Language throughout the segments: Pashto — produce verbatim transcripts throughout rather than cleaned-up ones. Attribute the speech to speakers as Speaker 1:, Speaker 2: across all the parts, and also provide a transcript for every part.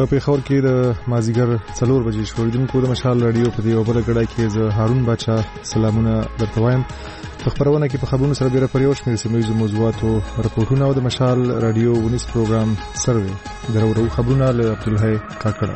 Speaker 1: په پیښور کې د مازیګر څلور بجې شوریدونکو د مشال رادیو په دی او بل کډای کې زه هارون بچا سلامونه درته وایم. په خبرونه کې په خبرونو سره ډیره پریوش مې سیمایي موضوعاتو رپورټونه او د مشال رادیو ونیس پروګرام سروي درو خبرونه له عبدالحی کاکړه.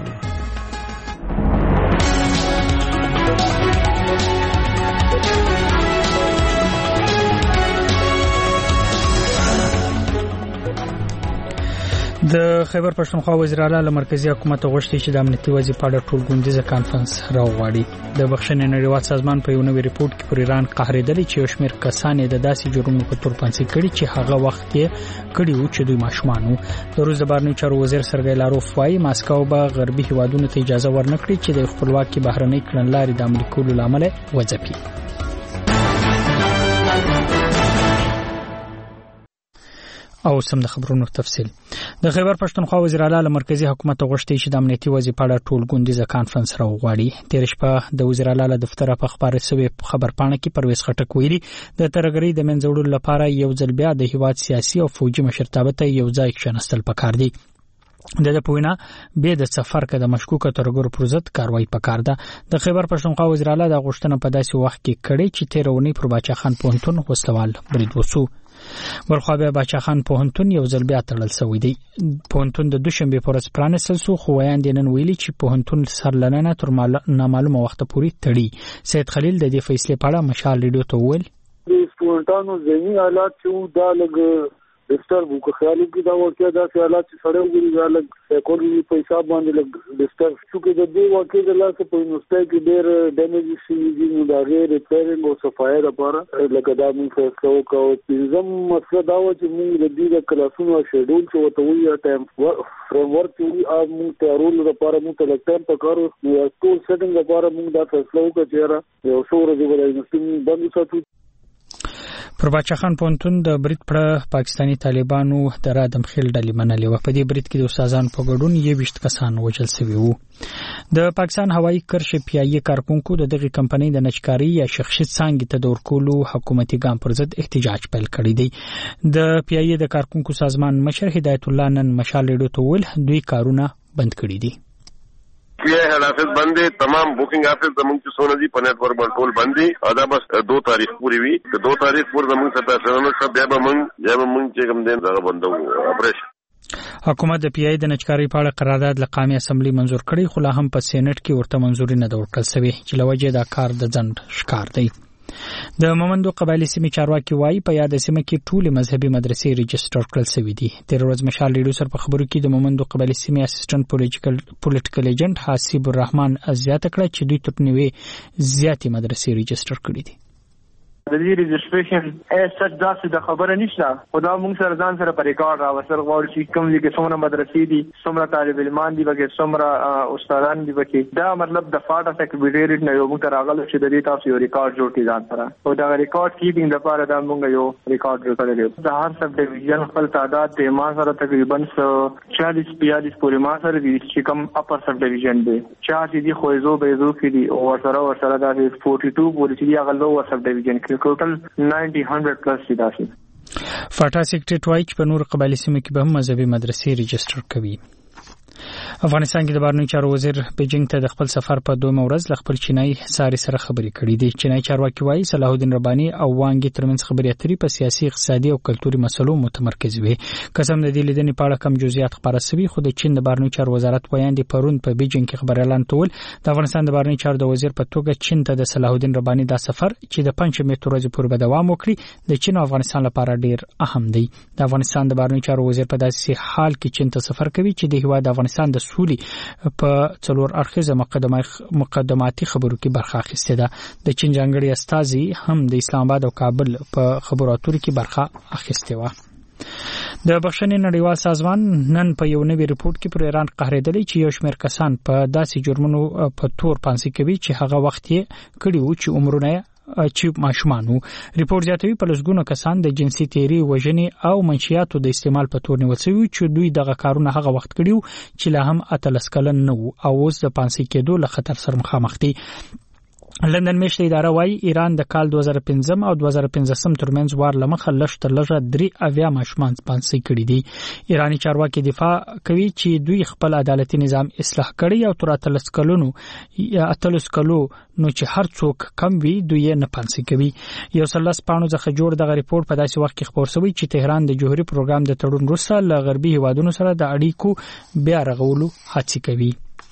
Speaker 2: د خیبر پښتونخوا وزیر اعلی له مرکزی حکومت غوښتي چې د امنیتي وضعیت په اړه ټولګونیزه کانفرنس راوغواړي. د بخښنې نړیوال سازمان په یو نوی ریپورت کې پر ایران قهرېدلي چې یو شمېر کسان د داسې جرمونو په تور پنځه کړي چې هغه وخت یې کړي و چې دوی ماشومان وو. د روس د بهرنیو چارو وزیر سرګی لاروف وايي ماسکو به غربي هیوادونو ته اجازه ورنکړي چې د خپلواکي بهرنۍ کړنلارې د عملي کولو لامل وځپي. او سم د خبرونو تفصیل. د خیبر پښتونخوا وزیر اعلی له مرکزی حکومت غوښتي چې د امنیتي وضعیت په اړه ټولګونیزه کانفرنس راوغواړي. تیر شپه د وزیر اعلی له دفتر په خبره سوي خبرپاڼه کې پرویز خټک ویلي د ترګری د منځوړو لپاره یو ځل بیا د هیواد سیاسي او فوجي مشرتابه ته یو ځای کېناستل پکار دي. د د پوینا به د سفر کې د مشکوکه ترګور پرزت کاروایی پکار ده. د خیبر پښتونخوا وزیر اعلی د غوښتنه په داسې وخت کې کړي چې تیرونی پر باچا خان پونتون وسلوال برید وسو. ورخوابه باچا خان پوهنتون یو ځل بیا تړل شوی دی. پوهنتون د دوشنبه پر ورځ پرانیستل شو خو وایاند نن ویلي چې پوهنتون سرلننه تر نامعلومه وخت پورې تړي. سید خلیل د دې فیصله په اړه مشال ریډیو ته ویل
Speaker 3: د سټوډنټانو ځینی حالات چې دا لګ ډیسټرب وکړ خیالي کې دا واقعیا دا حالات چې سره وګوري دا لګ سایکولوژي په حساب باندې لګ ډیسټرب شو کې د دې واقعي د لاسه په نوسته کې ډېر ډیمیج شي دي نو دا غیر ریپیرینګ او صفای لپاره لکه دا موږ فیصله وکړو چې زم مسله دا و چې موږ د دې د کلاسونو شیډول چې وته وی ټایم فریم ورک وی اب موږ تیارول لپاره موږ ته ټایم پکارو نو ټول سیټینګ لپاره موږ دا فیصله وکړو چې یو څو ورځې ولای نو بند وساتو.
Speaker 2: پر باچا خان پونتون د برید پر پاکستانی طالبانو د رادم خیل ډلې منلې و. په دې برید کې د استادانو په ګډون یوویشت کسان وژل شوي وو. د پاکستان هوایي کرښې پیایي کارکونکو د دغه کمپنۍ د نشکاری یا شخصي څنګه ته د ورکولو حکومتي ګام پر ضد احتجاج پیل کړی دی. د پیایي د کارکونکو سازمان مشر هدایت الله نن مشال ریډیو ته ویل دوی کارونه بند کړی دي.
Speaker 4: یہ ہیڈ آفس بند ہے, تمام بکنگ آفس زمین کی سونا جی پنیٹ ورک کنٹرول بند ہے. ادا بس دو تاریخ پوری ہوئی تو دو تاریخ پور زمین سے پیسے سب جب منگ جب منگ چیک ہم دین زیادہ بند ہو آپریشن.
Speaker 2: حکومت د پی ای د نچکاری په اړه قرارداد له قومي اسمبلی منزور کړی خو لا هم په سېنات کې ورته منزوري نه ورکړل شوی چې لوجه دا کار د ځند ښکار دی. د مومندو قبایلی سیمې چارواکي وایي په یاد سیمه کې ټول مذهبي مدرسې ريجستر کړل شوې دي. تیر ورځ مشال ریډیو سره په خبرو کې د مومندو قبایلی سیمې اسسټنټ پولیټیکل پولیټیکل ایجنټ حسیب الرحمن ازیات کړ چې دوی تر نوې زیاتې مدرسې ريجستر کړې دي.
Speaker 5: د دې ريجستریشن ایسټ داسې د خبره نشته خدا موږ سره ځان سره پر ریکارډ راوستل غواړو چې کوم دي کې څومره مدرسې دي څومره طالب علمان دي بګې څومره استادان دي بګې دا مطلب د فاټا سیکریټریټ نه یو موږ راغلو چې د دې تاسو یو ریکارډ جوړ کړئ ځان سره او دا ریکارډ کیپینګ لپاره دا موږ یو ریکارډ جوړ کړی دی. د هر سب ډیویژن خپل تعداد د ما سره تقریبا چالیس بیالیس پورې ما سره دي چې کوم اپر سب ډیویژن دی چا دي خوځو بيزو کې دي او سره ورسره دا باربیتو پورې چې هغه لوور سب ډیویژن کې ټوټل نائنٹی ہنڈریڈ پلس دي داسې.
Speaker 2: فاټا سیکریټریټ وایي چې په نور قبایلی سیمو کې به هم مذهبي مدرسې ريجستر کوي. افغانستان کې د بهرنیو چارو وزیر بیجینګ ته د خپل سفر په دوه ورځ ل خپل چینای ساري سره خبرې کړې دي. چینای چارواکي وایي صلاح الدین رباني او وانګي ترمنځ خبرې اترې په سیاسي اقتصادي او کلتوري مسلو متمرکز وي. قسم د دې لیدنې په اړه کم جزئیات خبره شوي خو د چین د بهرنیو چارو وزارت وایاندې پرون په بیجینګ کې خبر اعلان کول د افغانستان د بهرنیو چارو د وزیر په توګه چین ته د صلاح الدین رباني دا سفر چې د پنځمې ورځې پورې به دوام وکړي د چین او افغانستان لپاره ډیر اهم دی. د افغانستان د بهرنیو چارو وزیر په داسې حال کې چین ته سفر کوي چې د هیواد افغانستان د سولې په څلور اړخیزه مقدماتي خبرو کې برخه اخیسته ده. د چین ځانګړي استازي هم د اسلام آباد او کابل په خبرو اترو کې برخه اخیسته و. د بخښنې نړیوال سازمان نن په یو نوی ریپورت کې پر ایران قهرېدلي چې یو شمېر کسان په داسې جرمونو په تور پانسي کوي چې هغه وخت یې کړي وو چې عمرونه چې ماشومانو. ریپورت زیاتوي په لږګونو کسان د جنسي تیری وژنې او منشیاتو د استعمال په تور نیول شوي چې دوی دغه کارونه هغه وخت کړیو چې لا هم اتلس کلن نه وو او اوس د پانسي کېدو له خطر سره مخامخ دي. لندن میشت اداره وايي ایران د کال دوه زره پنځم او دوه زره پنځم ترمنځ وار لمخه لږ تر لږه درې اویا ماشومان سپانسي کړي دي. ایرانی چارواکي دفاع کوي چې دوی خپل عدالتي نظام اصلاح کړي او تر اتلس کلونو یا اتلس کلو نو چې هر څوک کم وي دوی نه پانسي کوي. یو سلس پانو څخه جوړ دغه ریپورت په داسې وخت کې خبر شوی چې تهران د جوهري پروګرام د تړون وروسته له غربي هیوادونو سره د اړیکو بیا رغولو هڅه کوي.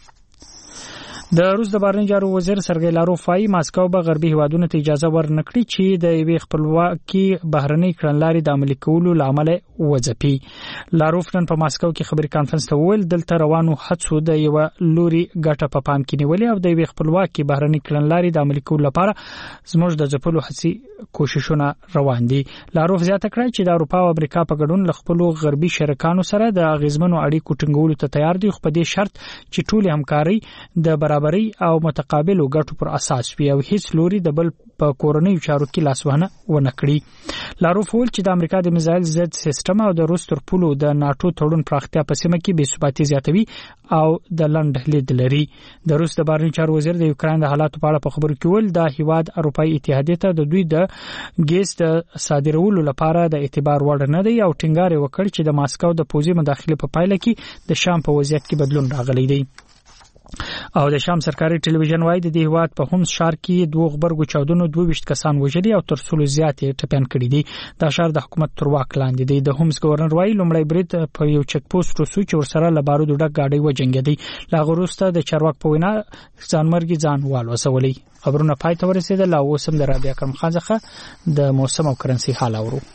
Speaker 2: د روس د بهرنی چارو وزیر سرګی لاروف وايي ماسکو به غربي هیوادونو ته اجازه ورنکړي چې د یوې خپلواکي بهرنی کړنلارې د عملي کولو لامل وځپي. لاروف نن په ماسکو کې خبري کانفرنس ته وویل دلته روانو هڅو د یو لوري ګټه په پام کې نیولې او د یوې خپلواکي بهرنی کړنلارې د عملي کولو لپاره زموږ د ځپلو هڅې کوششونه روان دي. لاروف زیاته کړه چې د اروپا او امریکا په ګډون له خپل غربي شریکانو سره د اغیزمنو اړیکو ټینګولو ته تیار دي خو په دې شرط چې ټول همکاري د برابرۍ او متقابلو ګټو پر اساس وي او هیڅ لوري د بل په کورنۍ چارو کې لاسوهنه ونه کړي. لاروف ویل چې د امریکا د میزایل ضد سیستم او د روس تر پولو د ناتو تړون پراختیا په سیمه کې بې ثباتي زیاتوي او د لند لید لري. د روس د بهرنی چارو وزیر د یوکرين د حالاتو په اړه په خبرو کې ویل د هیواد اروپאי اتحادیه ته د دوی د ګیس د صادرولو لپاره د اعتبار وړ نه دی او ټینګار وکړ چې د ماسکو د پوځي مداخله په پایله کې د شام په وضعیت کې بدلون راغلی دی. او د شام سرکاري ټلویزیون وايي د دې هیواد په همس شهر کې دوه غبرګو چاودنو دوه ویشت کسان وژلي او تر څلو زیات ټپيان کړي دي. دا شهر د حکومت تر واک لاندې دی. د همس گورنر وايي لومړی برید په یو چک پوسټ وسو چې ورسره له بارودو ډک گاډي وجنګېدي. لا غروسته د چارواک په وینا ځانمرګي ځان والوسولي. خبرونه پای ته ورسېدل او اوس هم د رابعه کرم خان څخه د موسم او کرنسي حال اورو.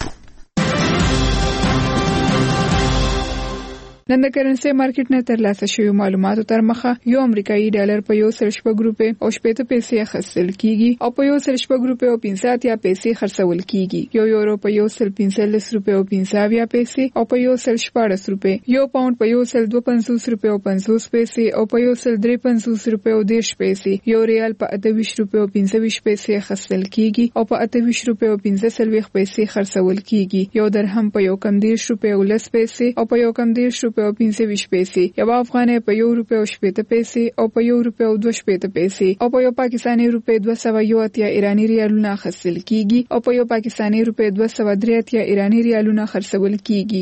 Speaker 6: نن د کرنسي مارکیټ نه ترلاسه شوی معلوماتو تر مخه یو امریکایي ډالر په یو سل شپږ روپے او شپږ پیسې خرڅل کیږي او په یو سل شپږ روپے او پنځه یا پیسې خرڅول کیږي. یو یورو په یو سل پنځلس روپے او پنځه یا پیسې او په یو سل شپږ روپے. یو پاوند په یو سل دوه پنځوس روپے او پنځوس پیسې او په یو سل درې پنځوس روپے او دیش پیسې. یو ریال په اته ویشت روپے او پنځه ویشت پیسې خرڅل کیږي او په اته ویشت روپے او پنځه سلويخ پیسې خرڅول کیږي. یو درهم په یو کم دیش روپے او لس پیسې او په یو کم دیش روپے او پنځه ویشت پیسې. یو افغانۍ په یو روپے او شپږ پیسې او په یو روپے او دوه شپږ پیسې او په یو پاکستاني روپے دوه سوه یو اتیا ایرانی ریالونه خرڅل کیږي او په یو پاکستاني روپے دوه سوه درې اتیا ایرانی ریالونه خرڅول کیږي.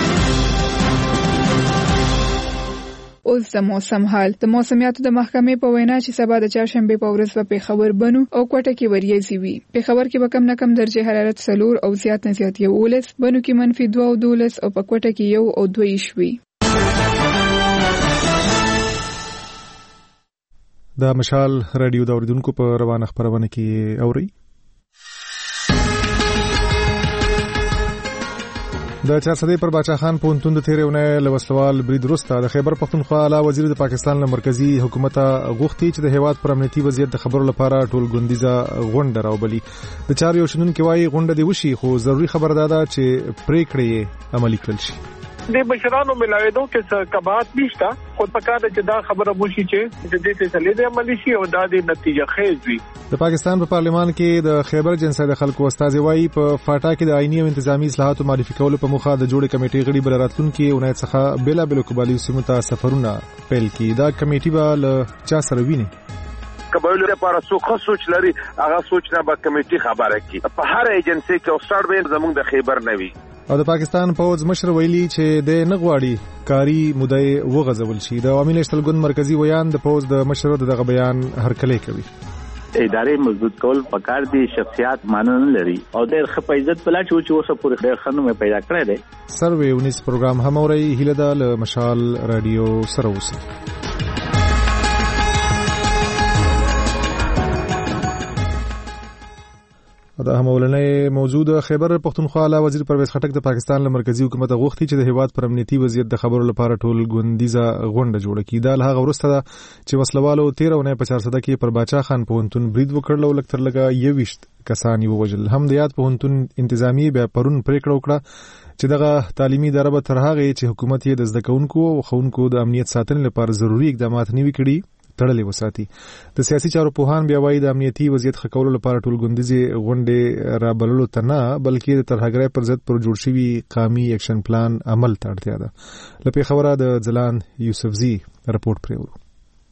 Speaker 6: اوس د موسم حال. د موسمیاتو د محکمې په وینا چې سبا د چهارشنبه په ورځ په پیښور بنو او کوټه کې وریځي وي. پیښور کې به کم نه کم درجه حرارت څلور او زیات نه زیات یو ولس، بنو کې منفي دوه او دولس او په کوټه کې یو او دوه شوي.
Speaker 1: د مشال رادیو د اوریدونکو په روانه خبرونه کې اوري. د چارسدې پر باچا خان پونتون د تیرېونه لوسلوال برید وروسته د خیبر پختونخوا اعلی وزیر د پاکستان له مرکزی حکومت غوښتي چې د هیواد پر امنیتي وضعیت د خبرو لپاره ټول ګوندیزه غونډه راوبلي. د چارو یو شنونکي وايي غونډه دی وشي خو ضروری خبر ده چې پریکړې عملي کړل شي.
Speaker 7: د بشرانو ملاویدو کې کبات نشته خو پکاره چې دا خبره وشي چې د دې څخه لیدې عملی شي او دا د نتیجه خیز وي.
Speaker 1: د پاکستان په پارلمان کې د خیبر جنسي د خلکو استاد وایي په فاټا کې د آئینی او انتظامی اصلاحاتو معرفي کولو په مخه د جوړې کمیټې غړي بل راتلونکي اونۍ څخه بلا بل قبالي سیمو ته سفرونه پیل کړي. دا کمیټې به له چا سره ویني؟
Speaker 4: قبایلو لپاره څوک سوچ لري هغه سوچ نه به کمیټې خبره کوي. په هر ایجنسی کې او سټارټ به زموږ د خیبر نه وي.
Speaker 1: او د پاکستان پوز مشر ویلي چې د نغواړي کاری مودای وغځول شي. د عوامي نشتلګون مرکزی ویان د پوز د مشر دغه بیان هرکلی کوي.
Speaker 8: ادارې مضبوط کول پکار دي، شخصیت مانن لري او د خپل عزت بلا چې چې اوسه پورې خیر خنو مې پیدا کړی دی.
Speaker 1: سروي ونیس پروګرام هم اوري هیله ده له مشال رادیو سره اوسئ. دا هم ولنې موجود خیبر پختونخوا اعلی وزیر پرویز خټک د پاکستان له مرکزی حکومت غوښتي چې د هیواد پر امنیتي وضعیت د خبرو لپاره ټول ګوندیزه غونډه جوړه کړي. دا له هغه وروسته چې وسلوالو تیرونه په چارسده کې پر باچا خان پونتون برید وکړل او لکتر لګه یويشت کسان یې وژل. هم د یاد پونتون انتظامی به پرون پریکړه وکړه چې دغه تعلیمي اداره به تر هغه چې حکومت یې د زده کوونکو او خونکو د امنیت ساتنې لپاره ضروري اقدامات نیوي کړي تړلې وساتي. د سیاسي چارو پوهان بیا وایي د امنیتي وضعیت ښه کولو لپاره ټول ګوندیزې غونډې رابللو ته نه بلکې د ترهګرۍ پر ضد پر جوړ شوي قامي اکشن پلان عمل ته اړتیا ده. له پېښوره د ځلان یوسفزي رپورټ پرې ورو.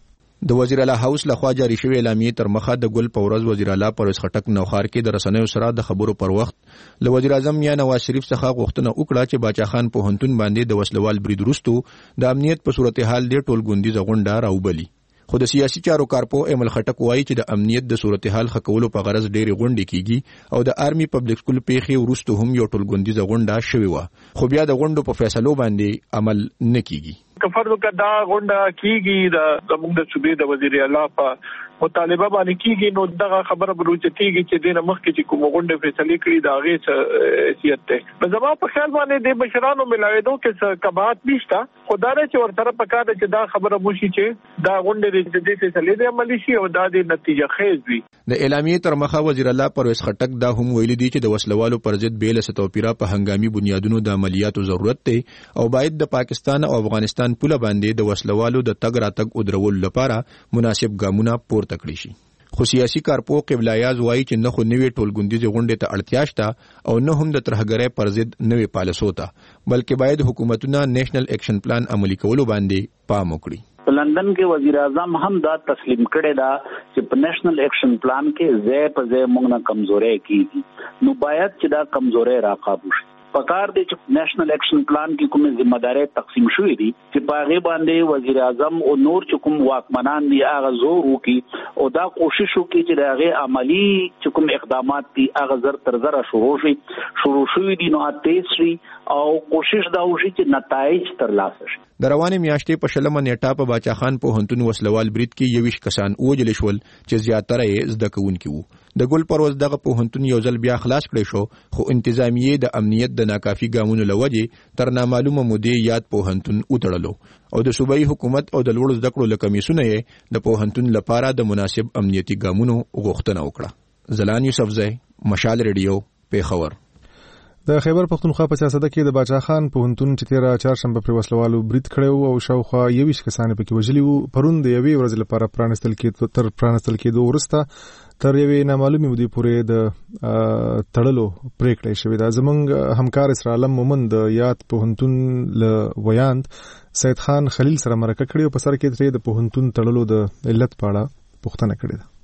Speaker 9: د وزیر اعلی هاوس لخوا جاری شوی اعلامیه تر مخه د ګل پورز وزیر اعلی پرویز خټک نوخار کې د رسنیو سره د خبرو پر وخت له وزیر اعظم یا نواز شریف څخه غوښتنه وکړه چې باچا خان پوهنتون باندې د وسلوال برید وروسته د امنیت په صورتحال د ټولګوندیزه غونډه راوبلي. خو د سیاسي چارو کارپو ایمل خټک وایي چې د امنیت د صورتحال ښه کولو په غرض ډېرې غونډې کیږي او د آرمي پبلک سکول پیښې وروسته هم یو ټولګوندیزه غونډه شوې وه، خو بیا د غونډو په فیصلو باندې عمل نه کیږي.
Speaker 7: کفر وکړه دا غونډه کیږي د زموږ د صوبې د وزیر اعلی په مطالبه باندې کیږي، نو دغه خبره بروچتيږي چې دینه مخکې چې کوم غونډه فیصله کړي دا غي څه حیثیت ته. زما په خیال باندې د بشرانو ملاویدو کې څه کبات نشته، خدای چې ورته پکاره چې دا خبره موشي چې دا غونډه د دې فیصله د عملی شي او دا د نتیجه خیز وي.
Speaker 9: د اعلامیې تر مخه وزیر اعلی پرویز خټک دا هم ویلي دي چې د وسلوالو پر ضد بیل ستوپیرا په هنګامي بنیادونو د عملیاتو ضرورت دی او باید د پاکستان او افغانستان پوله باندې د وسلوالو د تګ راتګ او درولو لپاره مناسب ګامونه پورته کړی شي. خو سیاسي کارپو قبله یاز وایي چې نه خو نوې ټولګوندیزه غونډې ته اړتیا شته او نه هم د ترهګرۍ پر ضد نوې پالیسو ته، بلکې باید حکومتونه نیشنل ایکشن پلان عملي کولو باندې پام وکړي.
Speaker 8: په لندن کې وزیر اعظم هم دا تسلیم کړی دا چې په نیشنل ایکشن پلان کې ځای په ځای موږ نه کمزوري کیږي، نو باید چې دا کمزوري راقابو شي. پکار دی چې نیشنل ایکشن پلان کې کومه ذمہ داری تقسیم شوې دي چې په هغه باندې وزیر اعظم او نور چې کوم واکمنان دي هغه زور وکړي او دا کوشش وکړي چې هغه عملی چې کوم اقدامات دي هغه زر تر زر شروع شي شروع شوې دي نو تیسري او کوشش دا وشي چې نتایج ترلاسه شي.
Speaker 9: د روانې میاشتې په شلمه نیټه په باچا خان پوهنتون وسلوال برید کې یویش کسان ووژل شول چې زیاتره یې زده کوونکي وو. د ګل پروز دغه پوهنتون یو ځل بیا خلاص کړی شو، خو انتظامیه د امنیت د ناکافي ګامونو لوجې تر نامعلومه مودې یاد پوهنتون وتړلو او د صوبایي حکومت او د لوړو زده کړو له کمیسونه یې د پوهنتون لپاره د مناسب امنیتي ګامونو غوښتنه وکړه. زلان یوسفزی، مشال ریډیو، پیښور.
Speaker 1: د خیبر پختونخوا په سیاسته کې د باچا خان پوهنتون چې تیرا چهارشنبه پر وسلوالو برید کړو او شاوخوا یویش کسان پکې وژلي وو، پرون د یوې ورځې لپاره پرانستل کې تر پرانستل کېدو وروسته تر یوې نامعلومې مودې پورې د تړلو پریکړه شوې ده. زمونږ همکار اسرا عالم مومن د یاد پوهنتون له ویاند سید خان خلیل سره مرکه کړې او په سر کې ترې د پوهنتون تړلو د علت په اړه پوښتنه کړې ده.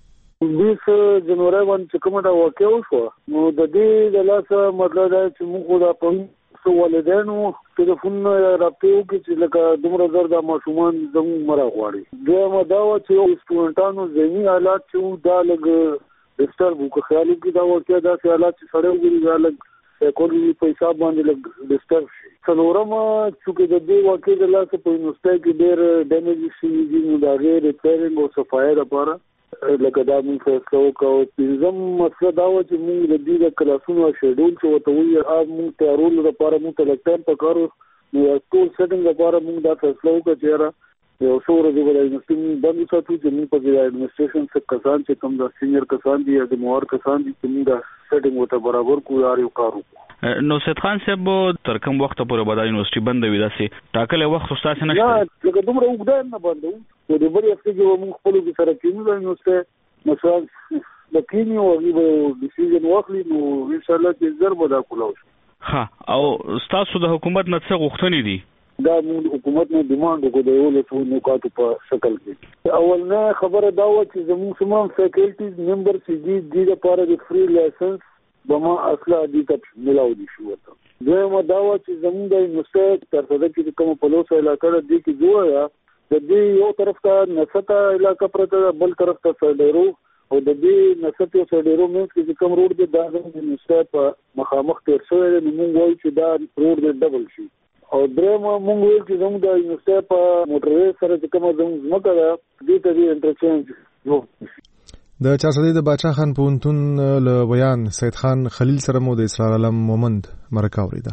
Speaker 3: بیس جنوري باندې کومه دا واقع وشو، نو د دې د لاسه مطلب دا چې موږ دا په والدینو ټلیفون رابطه وکړي چې لکه دومره زر د ماشومان زموږ مرا غواړي. دویمه دا و چې سټوډنټانو ذهني حالات چې دا لږ ډسټرب وکړي، خیال کې دا واقع دا حالات چې سره وګوري دا لږ سایکولوژي په حساب باندې لږ ډسټرب شي. څلورم چې د دې واقع د لاسه په یونیورسيټي کې ډېر ډیمیج شي دي، نو دا غیر ریپیرینګ او صفایي لپاره لکه دا موږ فیصله وکړو. پنځم مسله دا و چې موږ د دې د کلاسونو شیډول چې ورته وایي هغه موږ تیارولو لپاره موږ ته لږ ټایم پکار و، نو ټول سیټینګ لپاره موږ دا فیصله وکړه چې یاره یو څو ورځې به د یونیورسټي موږ بند وساتو چې موږ پکې د ایډمنسټریشن څخه کسان چې کوم د سینیر کسان دي یا د موار کسان دي چې موږ دا سیټینګ ورته برابر کړو یا یو کار وکړو.
Speaker 10: نو سید خان صاحب تر کوم وخت پورې به د یونیورسيټي بند وي؟ داسې ټاکلې وخت خو ستاسو نشته؟
Speaker 3: نه، لکه دومره اوږده نه بندو، نو د بلې هفتې کې به موږ خپلو کې سره کېنو د یونیورسيټي مثلا د کینیو او د ډیسیژن واخلي، نو ان شاء الله چې زر به دا کولاو شي.
Speaker 10: ها، او تاسو د حکومت نه څه غوښتنې دي؟
Speaker 3: دا موږ حکومت نه ډیماند وکړو د یو له نکاتو په شکل کې. اولنه خبره دا و چې زموږ تمام فیکلټیز ممبر چې دي د لپاره د فری لایسنس به ما اصله دي ته ملاو دي شو. دویمه دا و چې زموږ د یونیورسيټي تر څو چې کوم پلوصه علاقه دي کې جوړه د دې یو طرف ته نسته علاقه پرته، بل طرف ته سړیرو او د دې نسته او سړیرو مینس کې کوم روډ دی دا د یونیورسيټي په مخامخ تیر شوی دی، موږ وایو چې دا روډ دی ډبل شي. او درېم موږ وایو چې زموږ د یونیورسيټي په موټروي سره چې کومه زموږ ځمکه ده دې ته دې انټرچینج جوړ شي.
Speaker 1: د چارسدې د باچا خان پوهنتون له ویان سید خان خلیل سره مو د اسرار عالم مومند مرکه اوریده.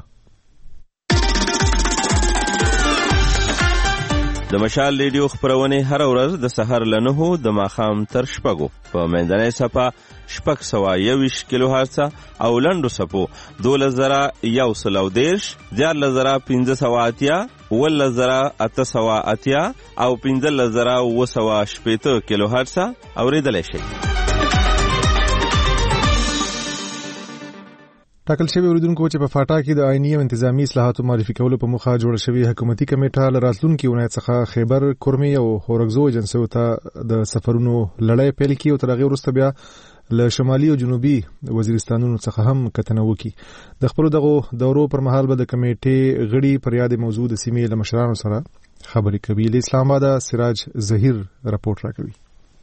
Speaker 11: د مشال ریډیو خبرونه هر ورځ د سحر له نهو د ماښام تر شپږو په منځنۍ صفه شپږ سوه یوویشت کیلو هرڅه او لنډو صفو دولس زره یو سل او دېرش، دیارلس زره پنځه سوه اتیا، اوولس زره اته سوه اتیا او پنځلس زره اووه سوه شپېته کیلو هرڅه اورېدلی شئ.
Speaker 1: ټاکل شوی اوریدونکو چې په فاټا کې د آئینی او انتظامی اصلاحاتو معرفي کولو په موخه جوړ شوی حکومتي کمیټه له راتلونکي ولایت څخه خیبر کورمي او هورګزو ایجنسیو ته د سفرونو لړۍ پیل کړي او تر هغه وروسته بیا له شمالي او جنوبي وزیرستانونو څخه هم کتنه وکړي. د خپل دغه دورو پر مهال به د کمیټې غړي پر یاد موضوع د سیمې له مشرانو سره خبرې کوي. له اسلام آباد سراج ظهیر راپورټ راکوي.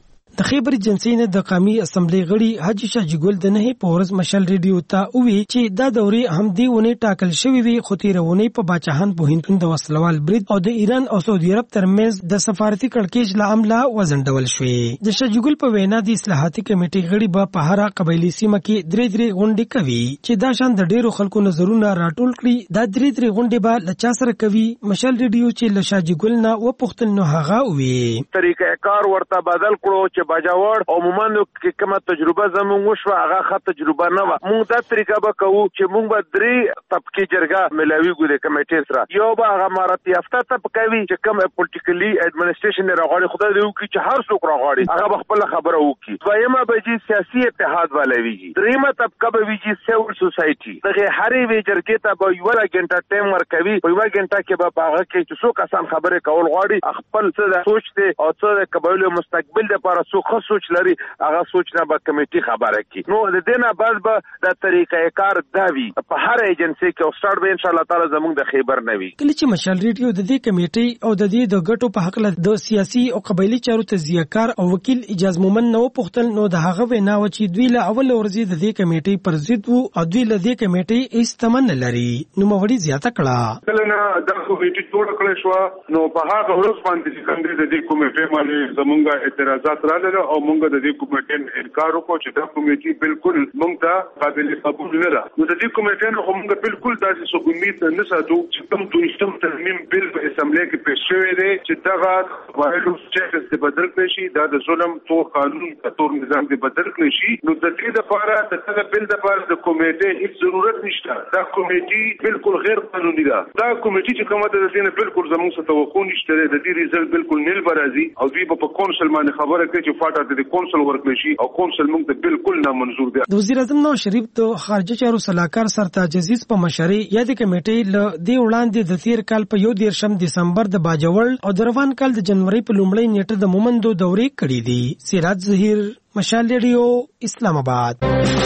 Speaker 12: د خیبر ایجنسی نه د قومي اسمبلی غړي حاجی شاجی ګل د نه په ورځ مشل ریډیو ته وی چې دا دورې هم دی ونه ټاکل شوی وي خو تیرونه په باچاهان پوهنتون د وسلوال برید او د ایران او سعودي عرب ترمنځ د سفارتي کړکېچ له امله وزندول شوې. د شاجی ګل په وینا د اصلاحاتي کمیټې غړي به په هر قبایلی سیمه کې درې درې غونډې کوي چې دا شان د ډیرو خلکو نظرونه راټول کړي. دا درې درې غونډې به لچا سره کوي. مشل ریډیو چې له شاجی ګل نه و پښتل نو هغه وی
Speaker 13: طریقې کار ورته بدل کړو چې باجوړ او مومنو کې کومه تجربه زموږ وشو هغه ښه تجربه نه و. موږ دا طریقه به کوو چې موږ به درې طبقه جرګه ملاوي ګو د کمیټې سره. یو به هغه مارات یافته طبقه وي چې کوم پولیټیکلی اډمنسټریشن راغړي خدای دې وکړي چې هر څوک راغړي هغه به خپل خبره وکړي. دویمه به چې سیاسي اتحاد ولوي. دریمه طبقه به وي چې سیول سوسایټي دغه هرې وی جرګې ته به یو غنټه ټایم ورکوي. په یو غنټه کې به هغه کې چې څوک آسان خبره کول غواړي خپل څه د سوچ ته او څه د قبایلو مستقبل لپاره څه سوچ لري هغه سوچ نه به کمیټي خبره کوي. نو د دې نه بعد به د طریقې کار داوی په هر ایجنسی کې او سٹارټ به ان شاء الله تعالی زموږ د خیبر نوي.
Speaker 12: کله چې مشال ریډیو د دې کمیټې او د دې د ګټو په حق له د سیاسي او قبایلی چارو تزیهکار او وکیل اجازه مومن نو پختل نو د هغه وینا و چې دوی له اول ورځې د دې کمیټې پر ضد وو او دوی له دې کمیټې استمن لري. نو موري زیاته کړه
Speaker 14: کله نه د کمیټې جوړ کړې شو نو په هغه ورځ باندې چې کوم د دې کمیټې باندې زمونږه اعتراضات راغله او موږ د دې کمیټې انکار وکړو چې دا کمیټې بالکل موږ ته قابل قبول نه ده. نو د دې کمیټې نو موږ بالکل داسې څه امید نه ساتو چې کوم دویشتم ترمیم بل په اسمبلی کې پیښ شوی دی چې دغه وایلو سټیټس د بدل کړي شي دا د ظلم تو قانون د تور نظام د بدل کړي شي. نو د دې لپاره د دغه بل لپاره د کمیټې هیڅ ضرورت نشته. دا کمیټې بالکل غیر قانوني ده. دا کمیټې چې کومه ده د دې بالکل زموږ څه توقع نشته. د دې ریزلټ بالکل نیل برازي او دوی په کونسل باندې خبره کوي چې فاټا د کونسل ورکړي شي او کونسل موږ ته بالکل نامنظور دی.
Speaker 12: د وزیر اعظم نواز شریف د خارجه چارو سلاکار سرتاج عزیز په مشرۍ یا د کمیټې له دې وړاندې د تیر کال په یو دیرشم دسمبر د باجوړ او د روان کال د جنوري په لومړۍ نیټه د مومندو دورې کړې دي. سراج ظهیر مشال ریډیو اسلام آباد.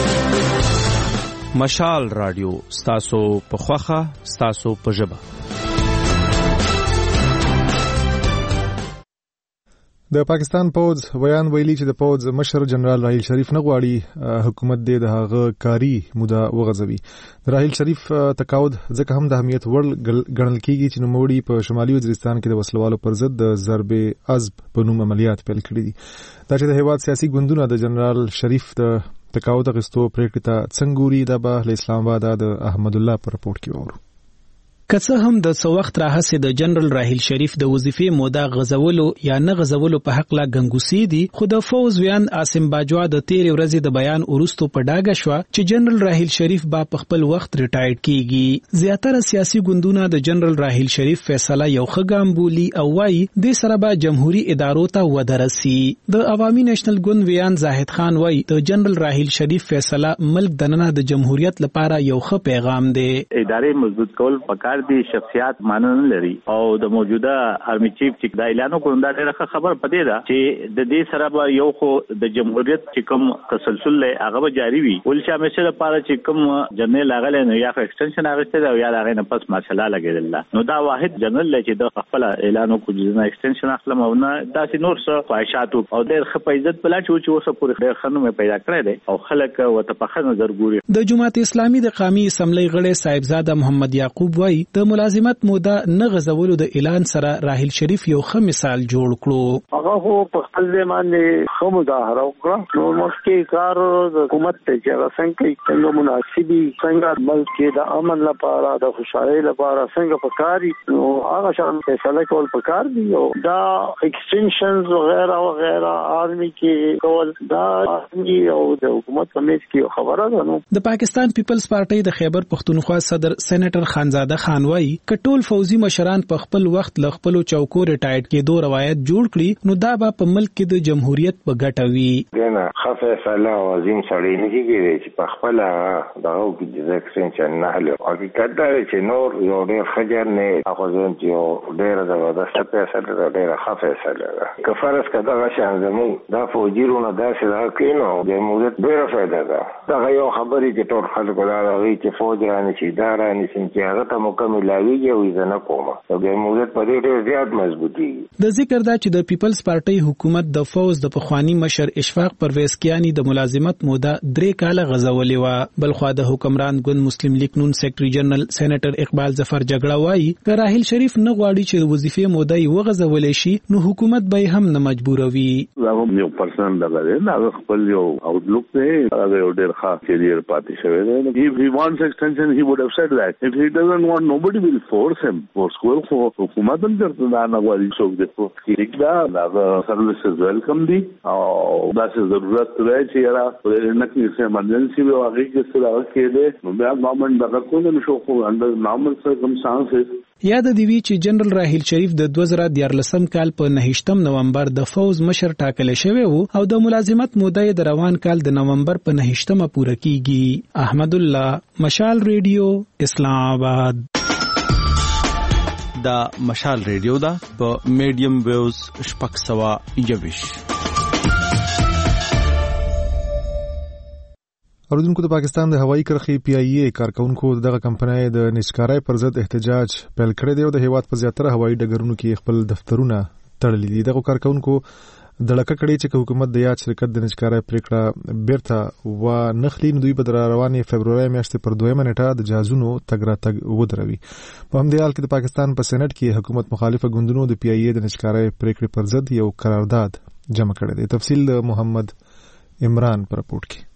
Speaker 11: مشال رادیو ستاسو په خوخه ستاسو په ژبه.
Speaker 1: د پاکستان پوز ویان ویلي چې د پوز مشر جنرال راحیل شریف نه غواړي حکومت دې د هغه کاری موده وغځوي. د راحیل شریف تقاعد ځکه هم د اهمیت وړ ګڼل کیږي چې نوموړي په شمالي وزیرستان کې د وسلوالو پر ضد د ضرب عزب په نوم عملیات پیل کړي دي. دا چې د هیواد سیاسي ګوندونه د جنرال شریف د تقاعد غوښتو پریکړه ته څنګه ګوري دا به له اسلام آباد د احمد الله پر رپورت کې وورو.
Speaker 15: که څه هم د څو وخت راهسې د جنرال راحیل شریف د وظیفې موده غزولو یا نه غزولو په حق لا ګنګوسي دي خو د فوز ویان عاصم باجوا د تیرې ورځې د بیان وروسته په ډاګه شو چې جنرال راحیل شریف با په خپل وخت ریټایر کیږي. زیاتره سیاسي ګوندونه د جنرال راحیل شریف فیصله یو ښه ګام بولي او وايي د سره به جمهوریت ادارو ته ودرسي. د عوامي نېشنل ګوند ویان زاهد خان وايي د جنرال راحیل شریف فیصله ملک دننه د جمهوریت لپاره یو ښه پیغام دی.
Speaker 8: ادارې مضبوط کول پکار دي شخصیت مانن لري او د موجوده آرمي چیف چې دا اعلان وکړ دا ډېره خبر پدې ده چې د دې سره به یو خو د جمهوریت چې کوم تسلسل هغه به جاری وي. ول شامشه لپاره چې کوم جنرال هغه نه یا ایکستنشن هغه او یا هغه نه پس مارشال لګیدل نو دا واحد جنرال چې د خپل اعلان وکړ چې ایکستنشن اخلم او نه داسې نور څه خواهشات او ډېر خپل عزت بلا چې اوسه پورې ډېر خنوم پیدا کړی دی او خلک وته په خنه نظر ګوري.
Speaker 15: د جماعت اسلامي د قومي اسمبلی غړي صاحبزاده محمد یعقوب وايي د ملازمت موده نه غزولو د اعلان سره راحیل شریف یو ښه مثال جوړ کړو.
Speaker 3: هغه خو په خپل باندې ښه مظاهره وکړه نو مخکې کار د حکومت ته چې څنګه څنګه مناسبي څنګه بلکې د امن لپاره د خوشحالۍ لپاره څنګه پکاري نو هغه شان فیصله کول پکار دي او دا ایکستنشنز وغیرہ وغیرہ آرمي کې کول دا آرمي او د حکومت په میز کې خبره ده. نو
Speaker 15: د پاکستان پیپلز پارټي د خیبر پښتونخوا صدر سېنیټر خانزاده خان خان وایي کټول فوزي مشران په خپل وخت ل خپل چوکو ریټایرډ کېدو روایت جوړ کړي نو دا به په ملک کې د جمهوریت په ګټه وي.
Speaker 16: نه خفه فلا عظیم سړی نه کېږي چې په خپل دغه کې د اکسټنشن نه هله حقیقت دا چې نور یو ډېر خجر نه هغه ځین چې ډېر د ستاسو سره ډېر خفه سره که فرض کړه دا شان زمو دا فوجیرونه داسې راکینو د جمهوریت ډېر فائدہ ده. دا یو خبرې چې ټول خلکو دا راوي چې فوج رانه چې دا رانه چې هغه ته مکمل لاویږي او ځنه کومه د جمهوریت په دې ډېر زیات مضبوطي.
Speaker 15: د ذکر دا چې د پیپلز پارټي حکومت د فوز د پخوانی مشر اشفاق پرویز کیانی د ملازمت موده درې کاله غزولې و. بلخوا د حکمران ګوند مسلم لیگ نون سیکریټري جنرال سېنیټر اقبال ظفر جګړه وایي که راحیل شریف نه غواړي چې د وظیفې موده یې وغځولې شي نو حکومت به هم نه مجبوروي.
Speaker 17: هغه یو پرسنل دغه نه هغه خپل یو آوټلوک دی هغه یو ډېر ښه کیریئر پاتې شوی دی. if he wants extension he would have said that. if he doesn't want nobody will force him. force کول خو حکومت هم درته دا نه غواړي څوک دی خو کیک دا هغه سروسز ویلکم دي او داسې ضرورت دی چې یاره نه کیسه ایمرجنسي وي هغه کې څه راځي کېده نو بیا ګورنمنت دغه کوم نشو خو انډر نارمل سرکمسټانسز.
Speaker 15: یاد دی وی چې جنرال راحیل شریف د دوه زره دیارلسم کال په نهشتم نومبر د فوز مشر ټاکل شوی وو او د ملازمت موده د روان کال د نومبر په نهشتمه پوره کیږي. احمد الله مشال ریډیو اسلام آباد.
Speaker 11: دا مشال ریډیو دا په میډیم ویوز شپږ سوه یوویش.
Speaker 1: اوریدونکو د پاکستان د هوایي کرښې پی ای ای کارکونکو دغه کمپنۍ د نشکارۍ پر ضد احتجاج پیل کړی دی او د هیواد په زیاتره هوایي ډګرونو کې خپل دفترونه تړلي دي. دغه کارکونکو دړکه کړې چې حکومت د یاد شرکت د نشکارۍ پریکړه بیرته و نخلی نو دوی به در روانې فبروري میاشتې پر دویمه نیټه د جازونو تګ راتګ ودروي. په همدې حال کې د پاکستان په سېنات کې حکومت مخالفه ګوندونو د پی ای ای د نشکارۍ پریکړې پر ضد یو قرارداد جمع کړی دی. تفصیل د محمد عمران پر رپورټ کې.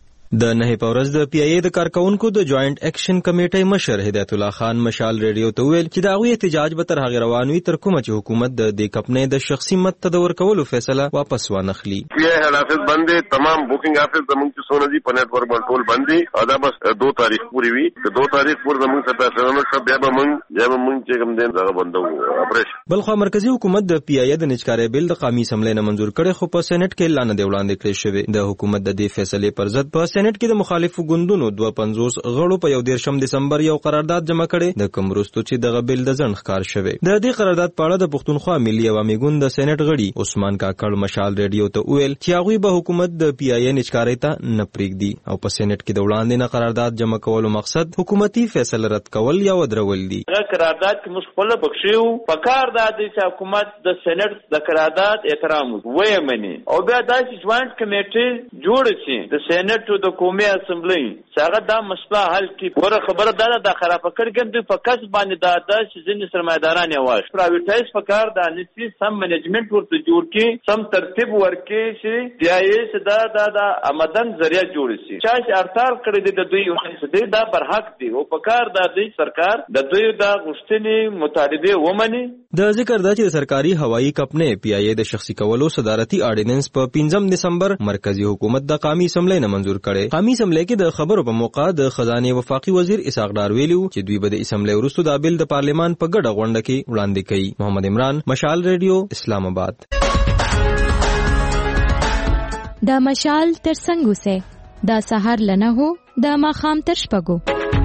Speaker 18: د نه په ورځ د پی ای ای د کارکونکو د جوائنٹ ایکشن کمیټې مشر هدایت الله خان مشال ریډیو ته ویل چې دا غوي احتجاج به تر هغه روانوي تر کومه چې حکومت د دې کمپنۍ د شخصي مت تدور کولو فیصله واپس وانخلي.
Speaker 4: پی ای ای هډ افیس باندې تمام بوکنګ افیس زموږ چې سونه دي په نت ورک باندې ټول باندې ادا بس دو تاریخ پوری وي د دو تاریخ پور زموږ څخه پیسې نه شو بیا به موږ بیا به موږ چې کوم دین دا بندو اپریشن.
Speaker 18: بلخوا مرکزی حکومت د پی ای ای د نشکارۍ بیل د قومي اسمبلی نه منزور کړي خو په سېنات کې اعلان دی وړاندې کړی شوی. د حکومت د دې فیصلې پر ضد په سېنات کې د مخالف ګوندونو دوه پنځوس غړو په یو دیرشم دسمبر یو قرارداد جمع کړي د کوم وروسته چې دغه بیل د ځنډ ښکار شوی. د دې قرارداد په اړه د پښتونخوا ملي عوامي ګوند د سېنات غړي عثمان کاکړ مشال ریډیو ته ویل چې هغوی به حکومت د پی ای ای نشکارۍ ته نه پرېږدي او په سېنات کې د وړاندې نه قرارداد جمع کولو مقصد حکومتي فیصله رد کول یا ودرول دي.
Speaker 19: هغه قرارداد چې موږ خپل بخښیو په کار د دې حکومت د سېنات د قرارداد احترام وایمني او بیا داسې جوائنٹ کمیټه جوړ شي د سېنات د قومي اسمبلی څنګه دا مسله حل کی ور خبره ده دا خراب کړګم د فکس باندې دا د ځینې سرمایداران یې واش پرایویټایز فکر د انسي سم منیجمنت ورته جوړ کی سم ترتیب ورکې شي دی ای دا دا د آمدن ذریعہ جوړ شي چې ارتال کړی د دوی څخه دا برحق دی او فکر د دې سرکار د دوی د غوښتنې مطالبه ومني.
Speaker 18: د ذکر دا چې سرکاري هوایي کمپنۍ پی ای ای د شخصي کولو صدارتي اورډیننس په پنځم دسمبر مرکزی حکومت د قومي اسمبلی نه منزور کړي. قومي اسمبلی کې د خبرو په موقع د خزانه وفاقي وزیر اسحاق ډار ویلو چې دوی به د اسمبلی وروسته د بیل د پارلیمان په ګډه غونډه کې وړاندې کوي. محمد عمران مشال ریډیو اسلام آباد.
Speaker 20: دا مشال تر څنګه سه دا سحر لنه هو دا ماخام تر شپګو.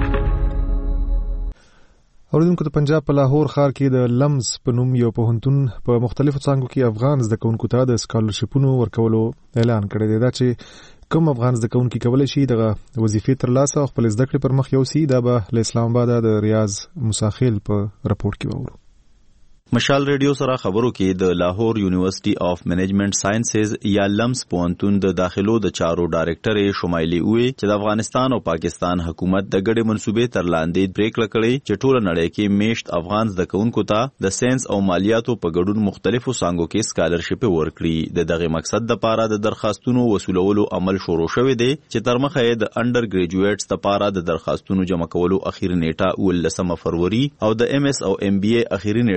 Speaker 1: اوریدونکو د پنجاب په لاهور ښار کې د لمز په نوم یو پوهنتون په مختلفو څانګو کې افغان زده کوونکو ته د سکالرشپونو ورکولو اعلان کړی دی. دا چې کوم افغان زده کوونکي کولی شي دغه وظیفې ترلاسه او خپل زده کړې پر مخ یوسي دا به له اسلام آباد د ریاض موساخیل په رپورټ کې وورو.
Speaker 21: مشال ریډیو سره خبرو کې د لاهور یونیورسيټي اف منیجمنٹ ساينسز یا لمز پوهنتون د داخلو د چارو ډایرکټر شمایلی وی چې د افغانستان او پاکستان حکومت د ګډې منسوبې تر لاندې پریکړه کړې چې ټول نړۍ کې میشت افغان زده کوونکو ته د ساينس او مالیاتو په ګډون مختلفو څانګو کې سکالرشپ ورکړي. د دغه مقصد لپاره د درخواستونو وصولولو عمل شروع شوی دی چې تر مخه د انډر ګریجویټس لپاره د درخواستونو جمع کولو اخیری نیټه ولسمه فروری او د ایم ایس او ایم بي اي اخیری نیټه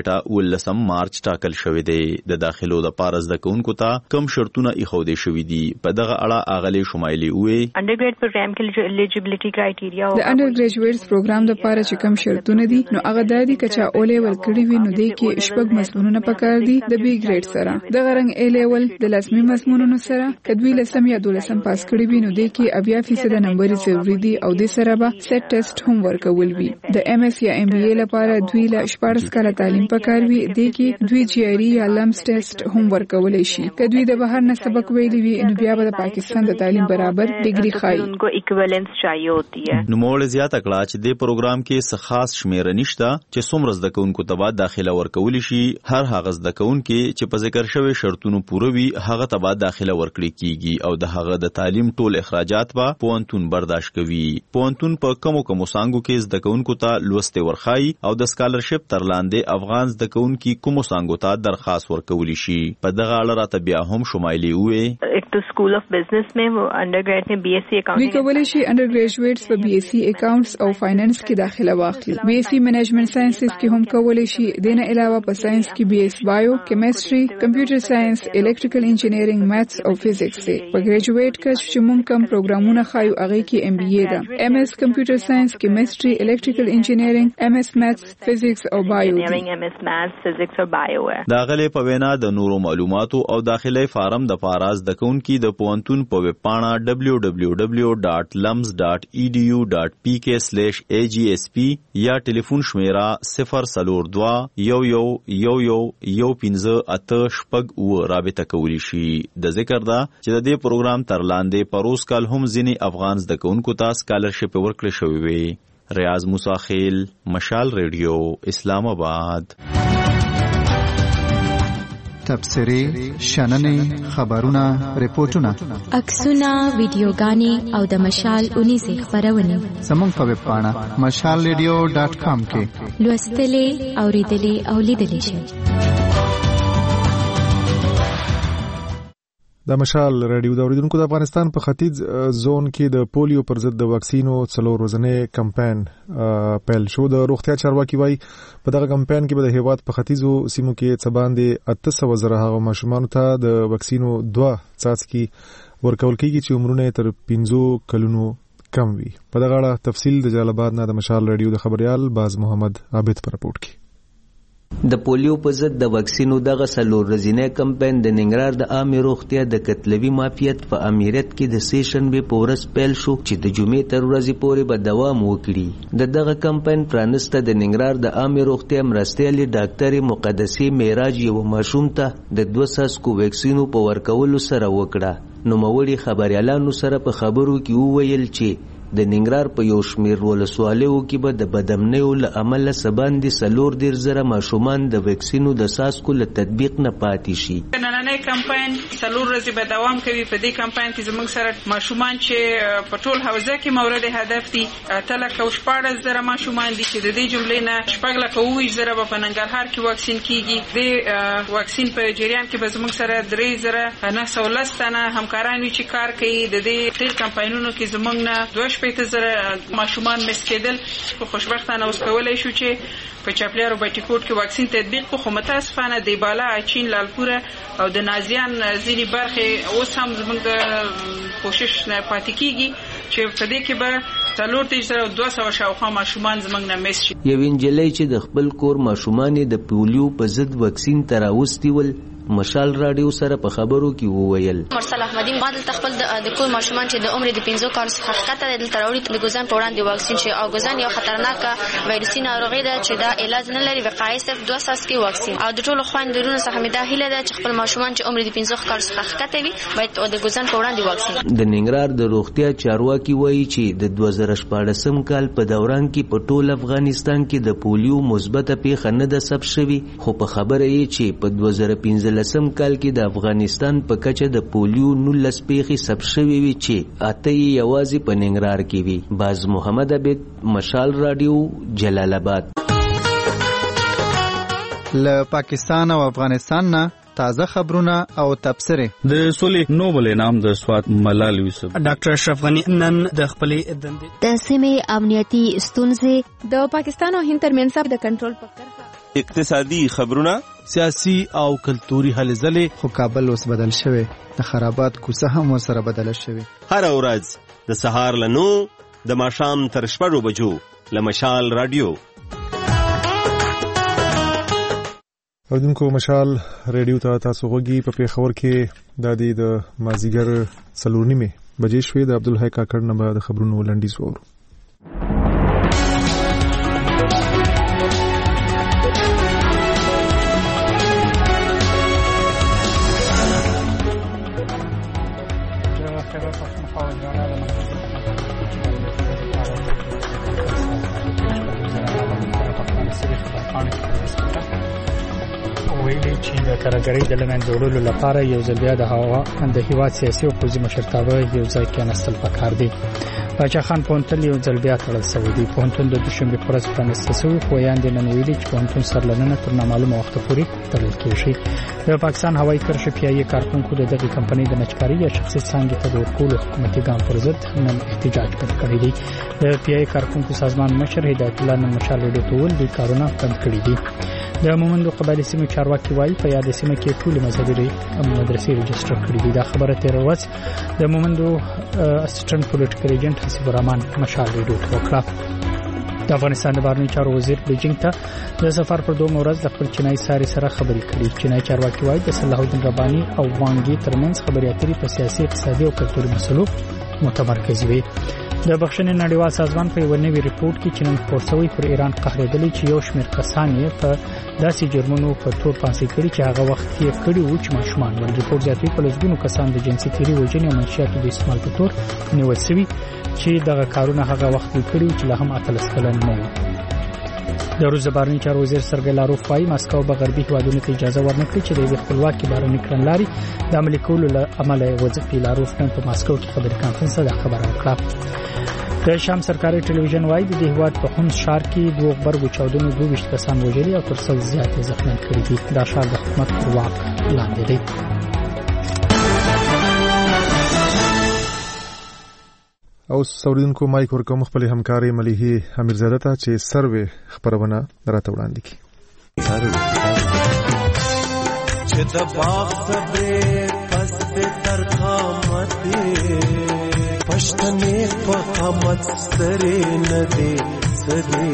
Speaker 21: اوولسم مارچ ټاکل شوی دی. د داخلو د پاره زده کوونکو ته کم شرطونه ایښودل شوي دي. په دغه اړه اغلی شمایلی وې
Speaker 5: انډرګریډ پروګرام کې جو الیجیبিলিټي کرایټیریا
Speaker 6: د انډرګریجویټس پروګرام د پاره چې کم شرطونه دي نو هغه د دې کچا او لیول کړي وي نو د کې شپږ مضمونونه پکار دي د بی ګریډ سره. د غرنګ ا لیول د لسمی مضمونونو سره کدوی لسم یا دولسم پاس کړي وي نو د کې اویا فیصد نمبر ضروري دي او د سره به سیټ ټیسټ هم ورکول وي. د ایم ایس یا ایم بی ای لپاره دوی له شپږ کاله تعلیم پکار وي. د کې دوی جی اری یا لمس ټیسټ هم ورکول شي. کدوی د بهر نه سبق ویلي وي نو بیا به د پاکستان د تعلیم برابر ډیګري خای.
Speaker 5: انکو ایکویولنس چاهیے ہوتی ہے.
Speaker 21: نو مول زیاته کړه چې د پروګرام کې څه خاص شمیره نشته چې څومره زده کوونکو ته بعد داخله ورکول شي. هر هغه زده کوونکو چې په ذکر شوی شرطونو پوره وي هغه ته بعد داخله ورکړي کیږي او د هغه د تعلیم ټول اخراجات به پوهنتون برداشت کوي. پوهنتون په کومو کومو څانګو کې زده کوونکو ته لوستې ورخایي او د سکالرشپ تر لاندې افغان زده کوونکو کومو څانګو ته درخواست ورکول شي. په دغه اړه راته بیا هم شمایلی وې
Speaker 5: ایک تو سکول اف بزنس میں وہ انډرګریډ میں بی ایس سی اکاؤنټنګ
Speaker 6: وی کولای شي انډرګریجویټس په بی ایس سی اکاؤنټس او فاینانس کې داخله واخلي. بی ایس سی مینجمنٹ ساينسز کې هم کولای شي. دنه علاوه په ساينس کې بی ایس بایو کیمستري کمپیوټر ساينس الیکټریکل انجینیرینګ میتھس او فزکس دی. په ګریجویټ کې چې مونږ کوم پروګرامونه خایو هغه کې ایم بی ای ده. ایم ایس کمپیوټر ساينس کیمستري الیکټریکل انجینیرینګ ایم ایس میتھس فزکس او بایو
Speaker 5: ایم ایس میتھس فزکس او بایو.
Speaker 21: دا غلې په وینا د نورو معلوماتو او داخله فارم د فاراز د کونکي د پوهنتون په ویب پاڼه دبلیو دبلیو دبلیو ډاټ لمز ډاټ ای ډی یو ډاټ پی کے سلیش ای جی ایس پی یا ټلیفون شمیره صفر سلور دوا یو یو یو یو یو پنځه اته شپږ و رابطه کولی شي. د ذکر دا چې د دې پروګرام تر لاندې پروس کال هم ځینی افغان زده کوونکو ته سکالرشپ ورکړل شوی وي. ریاض موسی خیل مشال ریډیو اسلام آباد.
Speaker 22: تبصرې شننې خبرونه ریپورتونه
Speaker 20: عکسونه ویډیوګانې او د مشال اونیزې خبرونه
Speaker 22: زموږ په ویب پاڼه مشال ریډیو ډاټ کام کې
Speaker 20: لوستلې اوریدلې او لیدلې شئ.
Speaker 1: د مشال رادیو د اوریدونکو د افغانستان په ختیځ زون کې د پولیو پر ضد د واکسینو څلور ورځې کمپاین پیل شو. د روغتیا چارواکي وایي په دغه کمپاین کې به د هیواد په ختیځو سیمو کې څه باندې اته سوه زره هغه ماشومانو ته د واکسینو دوه څاڅکي ورکول کېږي چې عمرونه تر پنځو کلونو کم وي. په دغه اړه تفصیل د جلال آباد نه د مشال رادیو د خبريال باز محمد عابد پر رپورټ کې.
Speaker 23: د پولیو په ضد د واکسینو دغه څلور ورځې کمپاین د ننګرهار د عامه روغتیا د قتلوي مافیت په امریت کې د سې شنبې په ورځ پیل شو چې د جمعې تر ورځې پورې به دوام وکړي. د دغه کمپاین پرانسته د ننګرهار د عامه روغتیا مرستیالي ډاکټر مقدسي معراج یو ماشوم ته د دوه ساسکو واکسینو په ورکولو سره وکړه. نو موري خبريالانو سره په خبرو کې وویل چې د ننګرهار په یو شمیر ولسوالیو کې به د بدامنیو له امله سباندې څلور دېرش زره ماشومان د واکسینو د څاڅکو له تطبیق نه پاتې شي.
Speaker 24: نننۍ کمپاین څلور ورځې به دوام کوي. په دې کمپاین کې زموږ سره ماشومان چې په ټول حوزه کې مورد هدف دي اته لکه او شپاړس زره ماشومان دي چې د دې جملې نه شپږ لکه اووه ویشت زره به په ننګرهار کې واکسین کیږي. د واکسین په جریان کې به زموږ سره درې زره نه سوه لس تنه همکاران وي چې کار کوي. د دې ټول کمپاینونو کې زموږ نه دوه شپېته زره ماشومان مس کېدل چې خوشبختانه اوس کولی شو چې په چاپلار او بټیکوټ کې واکسین تطبیق کو. خو متاسفانه د بالا اچین لالپوره او د نازیان ځینې برخې اوس هم زموږ د کوشش نه پاتې کیږي چې په دې کې به څلور دېرش زره دوه سوه شاوخوا ماشومان زموږ نه مس شي.
Speaker 23: یو نجلۍ چې د خپل کور ماشومان د پولیو په ضد واکسین ته راوستي ول مشال رادیو سره په خبرو کې وویل.
Speaker 25: مرسل احمدی ما دلته خپل د کور ماشومان چې د عمر د پنځو کال څخه ښکته دلته راوړي د ګوزن په وړاندې واکسین شي. او ګوزن یو خطرناکه وایرسي ناروغي ده چې دا علاج نه لري. وقایي صرف دوه ساسکي واکسین او د ټولو خویندرونو څخه مې دا هیله ده چې خپل ماشومان چې عمر د پنځو کال څخه ښکته وي باید د ګوزن په وړاندې واکسین.
Speaker 23: د ننګرهار د روغتیا چارواکي وایي چې د دوه زره شپاړسم کال په دوران کې په ټول افغانستان کې د پولیو مثبته پیښه نه ده ثبت شوې. خو په خبره یې چې په دوه زره پنځلسم کال کې د افغانستان په کچه د پولیو نولس پیښې ثبت شوې وي چې اته یې یوازې په ننګرهار کې وي. باز محمد عابد مشال رادیو جلال آباد.
Speaker 22: له پاکستان او افغانستان نه تازه خبرونه او تبصرې.
Speaker 10: د سولې نوبل انعام د سوات ملال یوسف
Speaker 2: ډاکټر اشرف غنی نن د خپلې دندې
Speaker 20: د سیمې امنیتي ستونزې
Speaker 26: د پاکستان او هند ترمنځ د کنټرول په کرښه
Speaker 11: اقتصادي خبرونه،
Speaker 15: سیاسي او کلتوري هلې ځلې.
Speaker 22: خو کابل اوس بدل شوی، د خرابات کوڅه هم ورسره بدله شوې.
Speaker 11: هر ورځ د سهار له نو د ماښام تر شپږو بجو له مشال رادیو.
Speaker 1: اوردونکو مشال رادیو ته تاسو غوږی په پیښور کې د دې د مازیګر څلور نیمه بجې شوې. د عبدالحی کاکړ نه به د خبرونو لنډیز وورو. ویلي چې د ترګری د لمن جوړولو لپاره یو ځل بیا د هوا د هیواد سیاسي او پوځي مشرتابه یو ځای کې نستل پکار دي. باچا خان پونتل یو ځل بیا تړل شوی دی. پونتل د دوشنبه پر ورځ پرانسته شوی خو یاندې نن ویلي چې پونتل سرلننه تر نامعلومه وخت پورې تړل کیږي. د پاکستان هوایي کرشپیایي کارکونکو د دغه کمپنۍ د نچکاري یا شخصي څنګه ته د ورکول حکومتي ګام پر ضد نن احتجاج کړی دی. د پیایي کارکونکو سازمان مشر هدایت الله نن مشال د ټول د کارونه بند کړی دي. د مومندو قبایلی سیمې چارواکي وایي په یاد سیمه کې ټول مذهبي مدرسې ريجستر کړې دي. دا خبره تیر ورځ د مومندو اسسټنټ پولیټیکل ایجنټ حسیب الرحمن مشال ریډیو ته وکړه. د افغانستان د بهرنیو چارو وزیر بیجینګ ته د سفر پر دوه ورځ د خپل چینای ساري سره خبرې کړې. چینای چارواکي وایي د صلاح الدین رباني او وانګي ترمنځ خبرې اترې په سیاسي، اقتصادي او کلتوري مسلو متمرکز وي. د بخښنې نړیوال سازمان په یو نوي ریپورت کې چې نن خپور شوی پر ایران قهرېدلې چې یو شمېر کسان یې په داسې جرمونو په تور پانسي کړي چې هغه وخت یې کړي وو چې ماشومان ول. ریپورت زیاتوي په لسګونو کسان د جنسي تیري وژنې او منشیاتو د استعمال په تور نیول شوي چې دغه کارونه هغه وخت یې کړي چې لا هم اتلس کلن نه وو. د روس بهرنی چارو وزیر سرګی لاروف وايي ماسکو به غربي هیوادونو ته اجازه ورنکړي چې د خپلواکي بهرنی کړنلاري د عملي کولو له عمله وظیفې. لاروف نن په ماسکو کې خبري کانفرنس ته خبره وکړه. د شام سرکاري ټلویزیون وايي د هیواد په خونس شهر کې دوه غبرګو چاودنو دوه ویشت کسان وژلي او تر څو زیات زخمیان کړي دي. دا شهر د حکومت پر واک لاندې دی. او سوریدونکو مایک ورکوم خپل همکاري مليحي امیرزاده ته چې سروې خبرونه راته وړاندې کړي. چې د باغ صبر پس تر قامت پښتنې په قامت ستري نه دي سدي.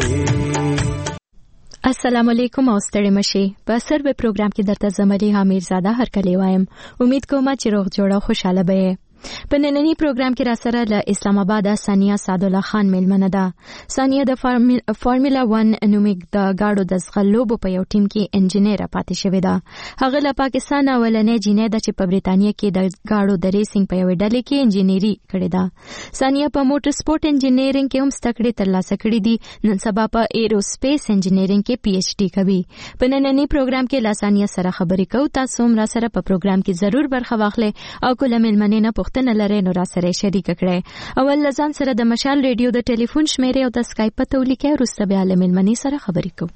Speaker 20: السلام علیکم او ستړي مشي. په سروې پروګرام کې درته زمري امیرزاده هر کله وایم. امید کوم چې روغ جوړه خوشاله به. په نننی پروګرام کې را سره له اسلام آباد ثانیه سعد الله خان ملمنه ده. ثانیه د فارمولا ون نومیک د گاډو د زغلوبو په یو ټیم کې انجینیر پاتې شوې ده. هغه له پاکستان اولنې جینې ده چې په بریتانیا کې د گاډو د ریسینګ په یو ډلې کې انجینری کړې ده. ثانیه په موټر سپورت انجینیرینګ کې هم زده کړې ترلاسه کړې دي. نن سبا په ایروسپیس انجینیرینګ کې پی ایچ ډي کوي. په نننی پروګرام کې له ثانیه سره خبرې کوو. تاسو هم را سره په پروګرام کې ضرور برخه واخلئ او کله ملمنې نه تنه لري نو را سره شریک کړئ. اول لزان سره د مشال ریډیو د ټلیفون شمیره او د اسکایپ په تولیکه روسته به عالم المنی سره خبرې کوو.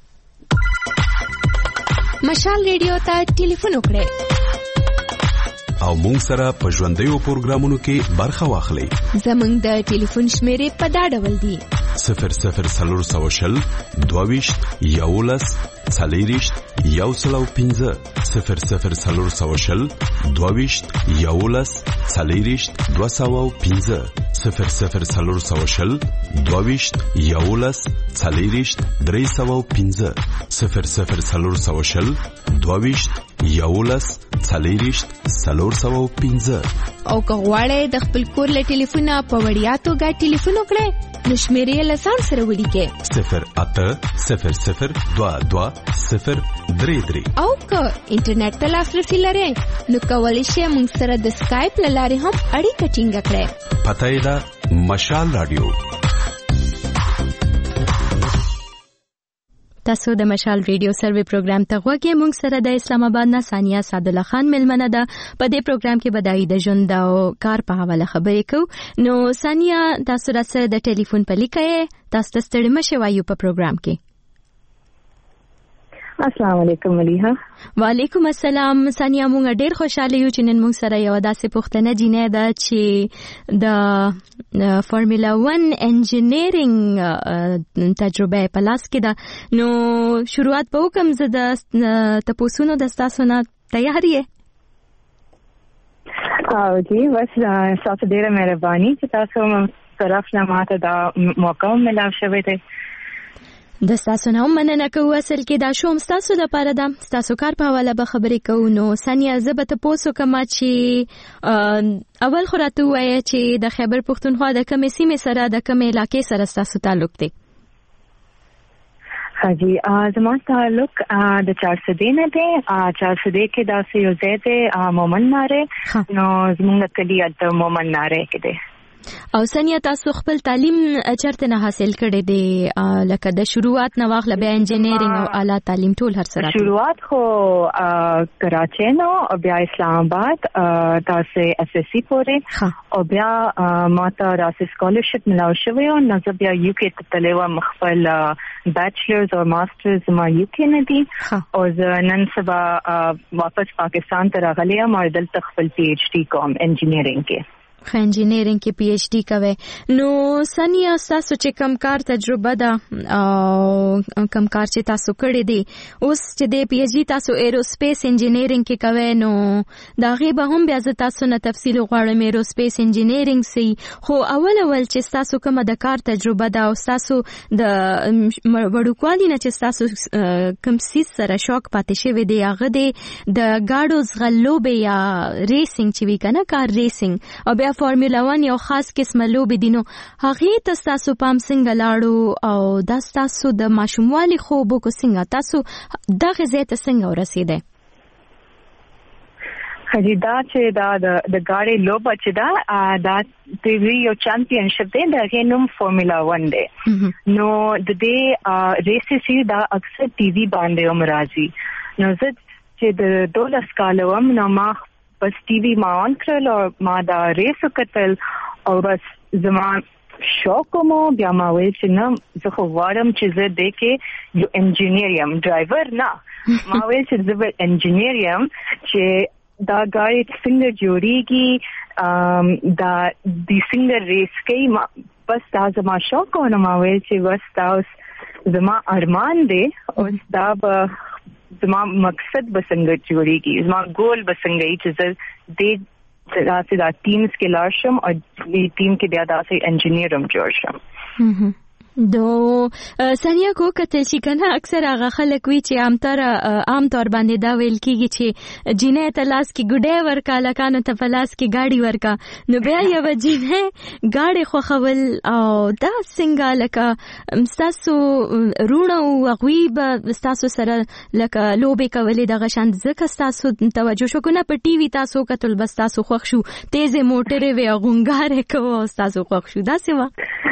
Speaker 20: مشال ریډیو ته ټلیفون وکړئ
Speaker 7: او مونږ سره په ژوندیو پروګرامونو کې برخه واخلئ.
Speaker 20: زمونږ د ټلیفون شمیره په دا ډول دی:
Speaker 7: صفر صفر څلور سوه شل دوه ویشت یولس څلېرویشت یو سل او پنځه صفر صفر څلور سوه شل دوه ویشت یولس څلېرویشت دوه سوه او پنځه صفر صفر څلور سوه شل دوه ویشت یولس څلېرویشت درې سوه او پنځه صفر صفر څلور سوه شل دوه ویشت یولس څلېرویشت څلور سوه او پنځه.
Speaker 20: او که غواړئ د خپل کور له ټلیفونه په وړیا توګه ټلیفون وکړئ نو شمیرې له ځان سره ولیکئ:
Speaker 7: صفر اته صفر صفر دوه دوه صفر درې درې.
Speaker 20: او که انټرنیټ ته لاسرسي لرئ نو کولی شئ موږ سره د سکایپ له لارې هم اړیکه ټینګه کړئ.
Speaker 7: پته یې ده مشال رادیو.
Speaker 20: تاسو د مشال ریډیو سروې پروګرام ته غوږی. موږ سره د اسلام آباد نه ثانیه سعد الله خان ملمنه ده. په دې پروګرام کې بدایي د ژوند او کار په حواله خبرې کوو. نو ثانیه تاسو را سره د ټلیفون په لیکه تاسو ستړي مشه وایو په پروګرام کې.
Speaker 8: السلام علیکم ملیحه.
Speaker 20: وعلیکم السلام. ثانیه مونږ ډیر خوشاله یو چې نن مونږ سره یو داسې پوښتنه جینې ده چې د فارمولا ون انجینیرینګ تجربه په لاس کې ده. نو شروعات به وکم زه د تپوسونو د تاسو نه تیار یې؟
Speaker 8: او جی بس تاسو ډیره مهرباني چې تاسو طرف نه ماته دا موقع ملاو شوی دی.
Speaker 20: د تاسو نه مننه کوو. اصل کې دا شوم تاسو د پاره ده، تاسو کار په حواله به خبرې کوو. نو ثانیه زه به تاسو کوم چې اول خو راته وایي چې د خیبر پښتونخوا د کومې سیمې سره د کومې علاقې سره تاسو تعلق دی؟
Speaker 8: حاجی زما تعلق د چارسدې نه دی. چارسدې کې داسې یو ځای دی مومن ناره، نو زموږ کلی د مومن ناره کې دی.
Speaker 20: او ثانیه تاسو خپل تعلیم چرته نه حاصل کړی دی؟ لکه د شروعات نه واخله بیا انجینیرینګ او اعلی تعلیم ټول هر سره؟
Speaker 8: شروعات خو کراچۍ نو او بیا اسلام آباد تاسو اس اس سی پورې، او بیا ماته راسه سکالرشپ ملاو شوی او نو بیا یو کې ته تلو مخفل بیچلرز او ماسترز ما یو کې نه دي، او نن سبا واپس پاکستان ته راغلی یم او دلته خپل پی ایچ ډي کوم انجینیرینګ کې.
Speaker 20: خو انجینیرینګ کې پی ایچ ډي کوي. نو ثانیه تاسو چې کم کار تجربه ده او کم کار چې تاسو کړی دی اوس چې د پی ایچ ډي تاسو ایروسپیس انجینیرینګ کې کوي، نو دا غي به هم بیا ز تاسو نه تفصیل غواړم ایروسپیس انجینیرینګ سي. خو اول اول چې تاسو کوم د کار تجربه ده او تاسو د وړوکوالي نه چې تاسو کوم سیس سره شوق پاتې شوی دی هغه دی د گاډو زغلوبه یا ریسینګ چې وی کنه کار ریسینګ او بیا فارمولا ون یو خاص قسمه لوبې دي. نو هغې ته ستاسو پام څنګه لاړو او دا ستاسو د ماشوموالي خوب کو څنګه تاسو دغه ځای ته څنګه ورسېدئ؟
Speaker 8: حاجی دا چې دا د ګاډي لوبه چې دا دا د یو چمپionship دی، دا غي نوم فارمولا ون دی. نو د دې ریسې دا اکثر ټي وي باندې هم راځي. نو زه چې د دولس کال وم نو ما بس ټي وي ما اون کړل او ما دا ریس وکتل او بس زما شوق مو بیا ما ویل چې نه زه خو غواړم چې زه د کې یو انجینیر یم، ډرایور نه. ما ویل چې زه به انجینیر یم چې دا ګاډي څنګه جوړیږي، دا د څنګه ریس کوي. بس دا زما شوق او ما ویل چې بس دا اوس زما ارمان دی، اوس دا به زما مقصد بسنګ جوړیږي، زما ګول بسنګ ای چې زه د داسې دا ټیمز کې لاړ شم او د ټیم کې بیا داسې انجینیر هم جوړ شم.
Speaker 20: دو ثانیه کو کتل چې کنه اکثر هغه خلک وی چې عام تر عام طور باندې دا ویل کیږي چې جینې ته لاس کې ګډه ورکا لکانو ته فلاس کې گاډي ورکا. نو بیا یو جینې گاډي خو خول او دا څنګه لکه تاسو رونه او غویب تاسو سره لکه لوبې کولې دغه شان ځکه تاسو توجه شو کنه په ټي وي تاسو کتل بس تاسو خوښ شو تیزه موټره وی غونګاره کوو تاسو خوښ شو دا څه و؟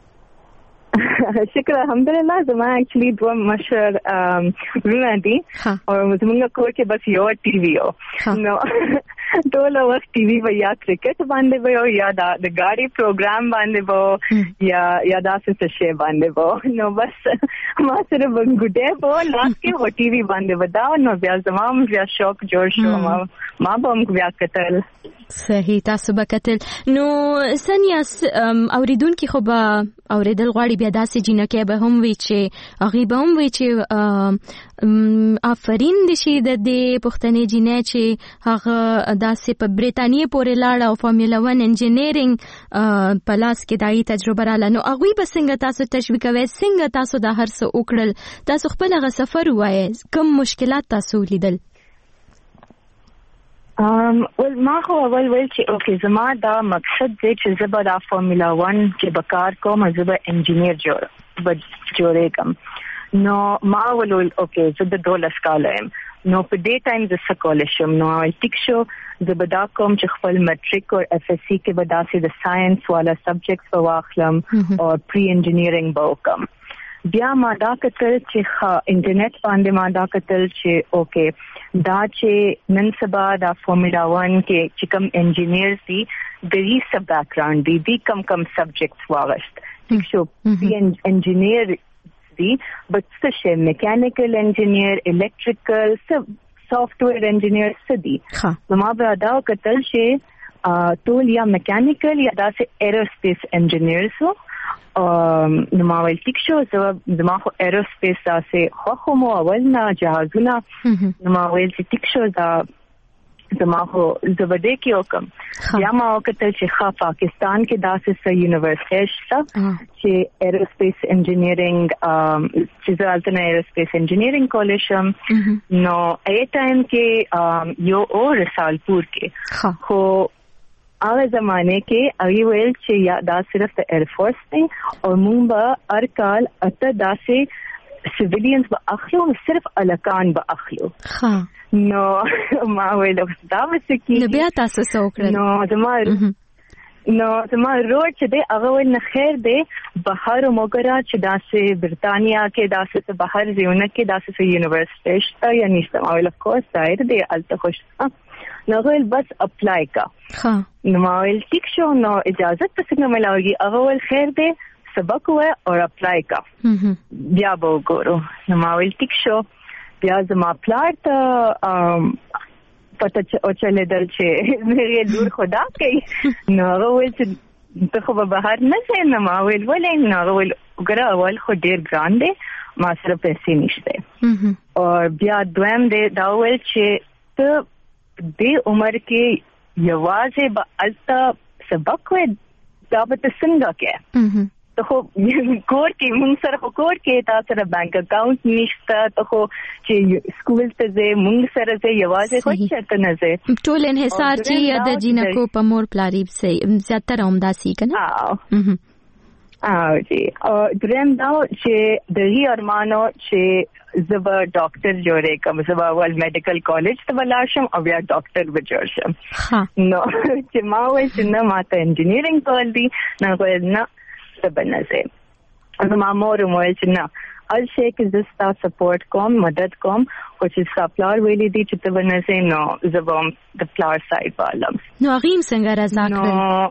Speaker 8: شکر الحمدلله. زما اکچولی دوه مشر رونه دي او زمونږ کور کې بس یو ټي وي او نو ټول وخت ټي وي و یا کرکټ باندې و یا د ګاډي پروګرام باندې و یا یا داسې څه شی باندې و. نو بس ما سره وګډه و لاس کې و ټي وي باندې ودا نو بیا زما بیا شوق جوړ شو. ما ما به هم بیا کتل.
Speaker 20: صحیح تاسو به کتل. نو ثانیه اوریدونکو خو به اوریدل غواړي بیا داسې جنکه به هم وی چې هغه به هم وی چې آفرین دي شي د دې پښتنې جنې چې هغه داسې په بریتانیا پورې لاړه او فارمولا ون انجینیرینګ په لاس کې دای تجربه رااله. نو هغه به څنګه تاسو تشویق کوي، څنګه تاسو د هر څه وکړل، تاسو خپل هغه سفر وایي کوم مشکلات تاسو لیدل؟
Speaker 8: ام ول ما خو اول ویل چې اوکې زما دا مقصد دی چې زه به دا فارمولا ون کې به کار کوم، زه به انجینیر جوړ به جوړېږم. نو ما ول اوکې زه د دولس کاله یم نو په دې ټایم زه څه کولی شم. نو ټیک شو زه به دا کوم چې خپل میټریک او اف اس سی کې به داسې د ساينس والا سبجیکټس به واخلم او پری انجینیرینګ به وکم. بیا ما دا کتل چې ښه انټرنیټ باندې ما دا کتل چې اوکې دا چې نن سبا دا فارمولا ون کې چې کوم انجینیرز دي د دې سب بیکګراوند دي دي کم کم سبجیکټس واغشت ټیک شو. دی انجینیر دي بس څه میکانیکل انجینیر الیکټریکل سافټویر انجینیر څه دي نو ما به دا کتل چې ټول یا میکانیکل یا داسې ایروسپیس انجینیرز وو نو ما ویل ټیک شو زما خو ایروسپیس داسې خوښ مو اول نه جهازونه نو ما ویل چې ټیک شو دا زما خو زه به دې کې وکړم بیا ما وکتل چې ښه پاکستان کې داسې څه یونیورسټۍ شته چې ایروسپیس انجینیرینګ چې زه هلته نه ایروسپیس انجینیرینګ کولی شم نو ای ټایم کې یو او رسالپور کې خو هغه زمانه کې هغه ویل چې یا دا صرف د ایرفورس دی او موږ به هر کال اته داسې سیویلینز به اخلو صرف الکان به اخلو نو ما ویل دا وسه کې
Speaker 20: نو بیا تاسو څه وکړل
Speaker 8: نو زما نو زما روډ چې دی هغه ول نه خیر دی بهر موګرا چې داسې برتانیا کې داسې بهر ځایونه کې داسې یونیورسيټي شته یا نشته او اف کورس ظاهر دی الته خوش نو ویل بس اپلای کا
Speaker 20: ها
Speaker 8: نو ما ویل ټیک شو نو اجازه څنګه ملاوي هغه ول خیر دی سبق وای او اپلای کا بیا به وګورو نو ما ویل ټیک شو بیا زما پلار ته پته او چلے دل چې مې دور خدا کوي نو هغه ویل چې ته خو به بهر نه ځې نو ما ویل ولې نو هغه ویل وګوره اول خو ډیر ګران دی ما سره پیسې نشته او بیا دویم دی دا ویل چې ته دې عمر کې یوازې به الته سبق وای دا به ته څنګه کې ته خو کور کې موږ سره خو کور کې تا سره بانک اکاونټ نشته ته خو چې سکول ته ځې موږ سره ځې یوازې خو چرته نه ځې
Speaker 20: ټول انحصار چې د جنکو په مور پلاریب سي زیاتره همداسي کنه
Speaker 8: او جی او دریم دا چې د هی ارمانو چې زبا ډاکټر جوړې کوم زبا ول میډیکل کالج ته ولاشم او بیا ډاکټر به جوړ شم نو چې ما وایي چې نه ماته انجینیرینګ کول دي نه وایي نه څه بنځه نو ما مور مو چې نه ال شي کې زستا سپورټ کوم مدد کوم او چې سپلار ویلې دي چې ته بنځه نو زبا د فلار سایډ والم
Speaker 20: نو غیم څنګه رضا کړ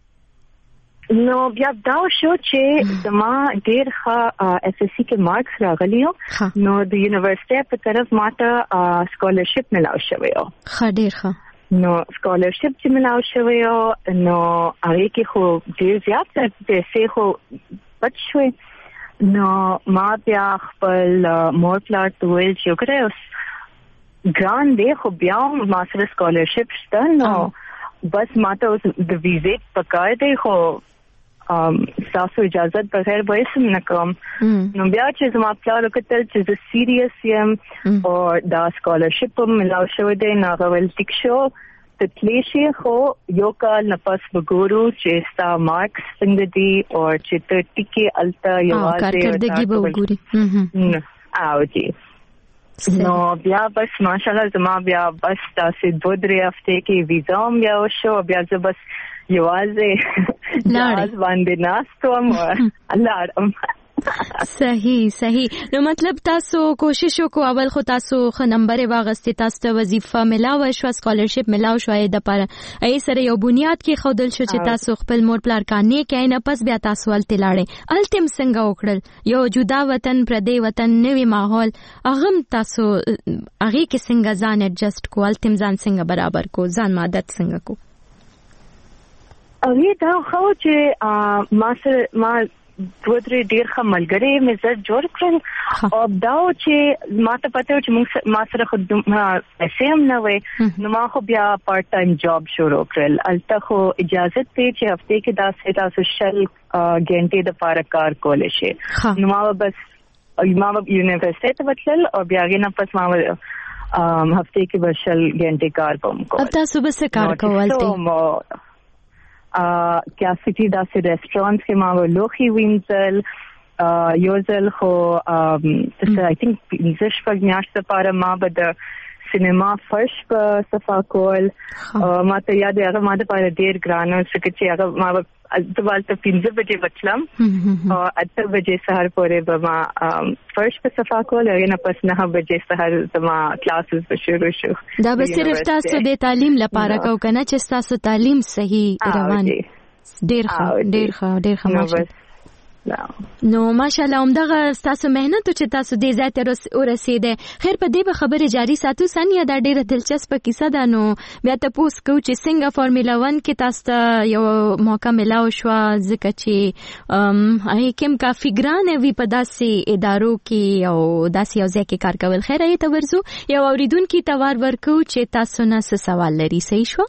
Speaker 8: نو بیا دا شو چې زما ډیر ښه اس اس سی کې مارکس راغلی نو د یونیورسيټي په طرف ماته سکالرشپ ملاو شوی او
Speaker 20: ښه ډیر ښه
Speaker 8: نو سکالرشپ چې ملاو شوی او نو هغه کې خو ډیر زیات پیسې خو بچ شوی نو ما بیا خپل مور پلار ته ویل چې وکړه ګران دی خو بیا ما سره سکالرشپ شته نو بس ماته اوس د ویزیټ پکار دی خو ام تاسو اجازه بغیر به سم نه کوم نو بیا چې زما پلار وکړل چې زه سیریس یم او دا سکالرشپ ملاو شوی دی نو غوړل ټیک شو ته تلیشي خو یو کال نه پس وګورو چې ستا مارکس څنګه دي او چې ته ټیکي الته یوازې
Speaker 20: کارکردګي به وګوري
Speaker 8: او جی نو بیا بس ماشاءالله زما بیا بس تاسو دوه درې هفته کې ویزا هم بیا وشو بیا زه بس یوازې لاس باندې ناستوم لاړم
Speaker 20: صحیح صحیح نو مطلب تاسو کوشش وکړو اول خو تاسو خ نمبر واغستې تاسو ته وظیفه ملاو شو سکالرشپ ملاو شو د پر ای سره یو بنیاد کې خودل شو چې تاسو خپل مور پلار کانې کای نه پس بیا تاسو ولته لاړې التم څنګه وکړل یو جدا وطن پردی وطن نوې ماحول اغم تاسو هغه کې څنګه ځان اډجسټ کو التم ځان څنګه برابر کو ځان عادت څنګه کو
Speaker 8: اوی دا خو چې ما سره ما دوه درې ډیر ښه ملګري مې زه جوړ کړل او دا چې ما ته پته و چې ما سره خو پیسې هم نه وي نو ما خو بیا پارت ټایم جاب شروع کړل الته خو اجازه ته چې هفته کې داسې تاسو شل غنټې د پاره کار کولای شي نو ما بس ما یونیورسيټي ته وتل او بیا غي نه پس ما هفته کې بشل غنټې کار کوم
Speaker 20: اب تاسو به څه کار کول دي
Speaker 8: کیا سټي داسې ریسټورانټ کې ما لوخي وینځل یو ځل خو څه آی تھنک پنځه شپږ میاشتې لپاره ما به د سینما فرش په صفا کول ما ته یاد هغه ما د پاره ډیر ګران او چې هغه ما د والته پنځه بجې وتلم او اته بجې سهار پورې به ما فرش په صفا کول او نه پس نه بجې سهار زما کلاسز به شروع شو
Speaker 20: دا به صرف تاسو د تعلیم لپاره کو کنه چې تاسو تعلیم صحیح روان ډیر ښه ډیر ښه ډیر ښه نو ماشاءالله همدغه تاسو مهنت چې تاسو دې ځای ته ورسېده. خیر په دې به خبره جاری ساتو. ثانیه دا ډیره دلچسپه کیسه ده. نو بیا تاسو کو چې څنګه فارمولا ون کې تاسو ته یو موقع ملاو شو ځکه چې هغه کوم کافي ګران وي په داسې ادارو کې او داسې یو ځای کې کار کول. خیر ای ته ورزو یو اوریدونکو ته ور ورکو چې تاسو نه څه سوال لري. صحیح شو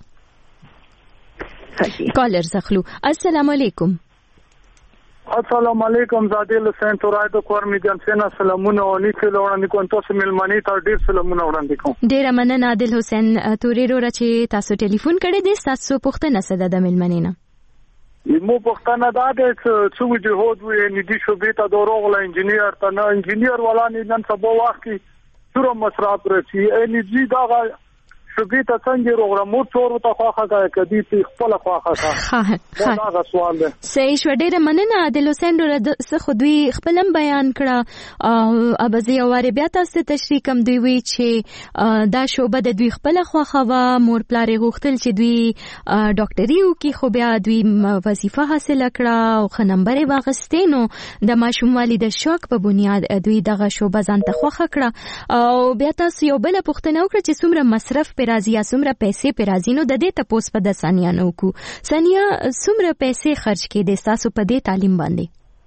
Speaker 20: کالر زخلو. السلام علیکم.
Speaker 3: السلام علیکم. زادی لسین تورای د کور می جان سینا سلامونه او نیکه وړاندې کوم. تاسو ملمنې ته ډیر سلامونه وړاندې کوم.
Speaker 20: ډیر مننه عادل حسین تورې رو چې تاسو ټلیفون کړی دی. تاسو پوښتنه څه ده د ملمنې نه؟
Speaker 3: مو پوښتنه دا ده چې څو جهود وي ندي شو به ته دروغله انجنیر ته نه انجنیر ولا نه نن سبا وخت کې څوره مصرف رسي ان جی دا شوګي ته څنګه روغرمو څور ته خواخه کدي په خپل خواخه کا دا سوال ده.
Speaker 20: صحیح شو. ډیره مننه عادل حسین رو څه خو دوی خپلم بیان کړه او ابزي اواره بیا تاسو تشریح کوم دوی وی چې دا شوبه د دوی خپل خواخه و مور پلارې غوښتل چې دوی ډاکټري وکي خو بیا دوی وظیفه حاصل کړه او ښه نمبر یې واغستې. نو د ماشوموالي د شوق په بنیاد دوی دغه شوبه ځان ته خوښه کړه او بیا تاسو یو بل پوښتنه وکړه چې څومره مصرف راځي یا څومره پیسې په راځي. نو د دې تاسو په د ثانیه نو کو ثانیه څومره پیسې خرج کړي د تاسو په دې تعلیم باندې؟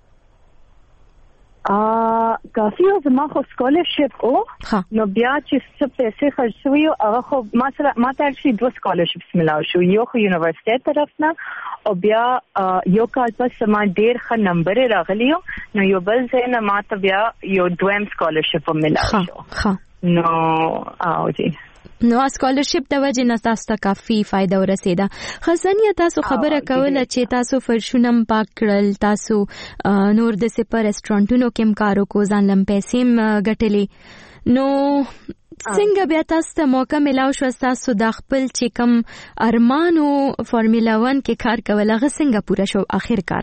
Speaker 8: ا کافي او زما خو سکالرشپ او نو بیا چې څه پیسې خرج شوی او هغه خو مثلا ما ته شي دوه سکالرشپس ملاو شو. یو خو یونیورسيټي طرف نه او بیا یو کال پس ما ډیر ښه نمبر راغلیو نو یو بل ځای نه ما ته بیا یو دویم سکالرشپ ملاو شو. نو او جی
Speaker 20: نو سکالرشپ د وجه نه تاسو ته کافي فائدہ ورسېده. خزانیه تاسو خبره کوله چې تاسو فرشونم پاک کړل تاسو نور د سپر ریسټورانټونو کې کارو کو ځان لم پیسې ګټلې. نو څنګه بیا تاسو ته موقع ملاو شو تاسو د خپل چې کم ارمانو فارمولا ون کې کار کول هغه څنګه پوره شو اخر کار؟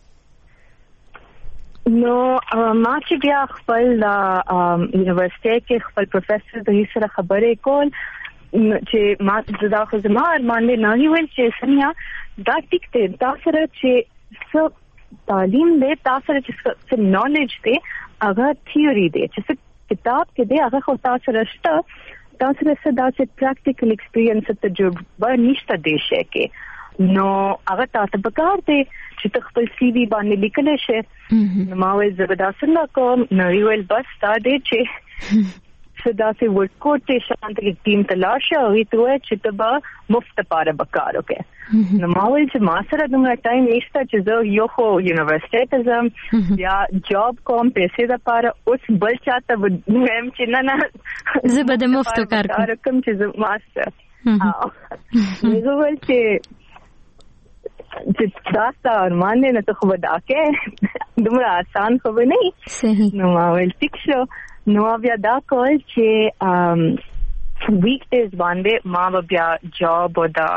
Speaker 8: نو ما چې بیا خپل یونیورسيټي کې خپل پروفیسور د هیڅ سره خبرې کول چې ما زدا خو زما ارمان نه نه ویل چې سنیا دا ټیک ته تاسو سره چې څه تعلیم دې تاسو سره چې څه نالج دې هغه تھیوري دې چې څه کتاب کې دې هغه خو تاسو سره شته تاسو سره دا چې پریکټیکل ایکسپیرینس تجربه نشته دې شي کې. نو هغه تاسو په کار دی چې خپل سی وی باندې لیکل شي. نو ما وې زبردست نه کوم نو ویل بس دا دی چې صدا سي ورکوټ ته شانت کې ټیم تلاش او هی ته چې تبا مفت پاره بکار وکړي. نو ما وې چې ما سره دومره ټایم نشته چې زه یو خو یونیورسيټي ته ځم یا جاب کوم پیسې د پاره اوس بل چاته ویم چې نه نه
Speaker 20: زه به د مفت کار
Speaker 8: کوم چې زه ماستر زه ول چې چې تاسو ارمان نه ته خو ودا کې دومره آسان خو نه
Speaker 20: صحیح.
Speaker 8: نو ما ول ټیک شو. نو بیا دا کول چې ام ویک ډیز باندې ما بیا جاب او دا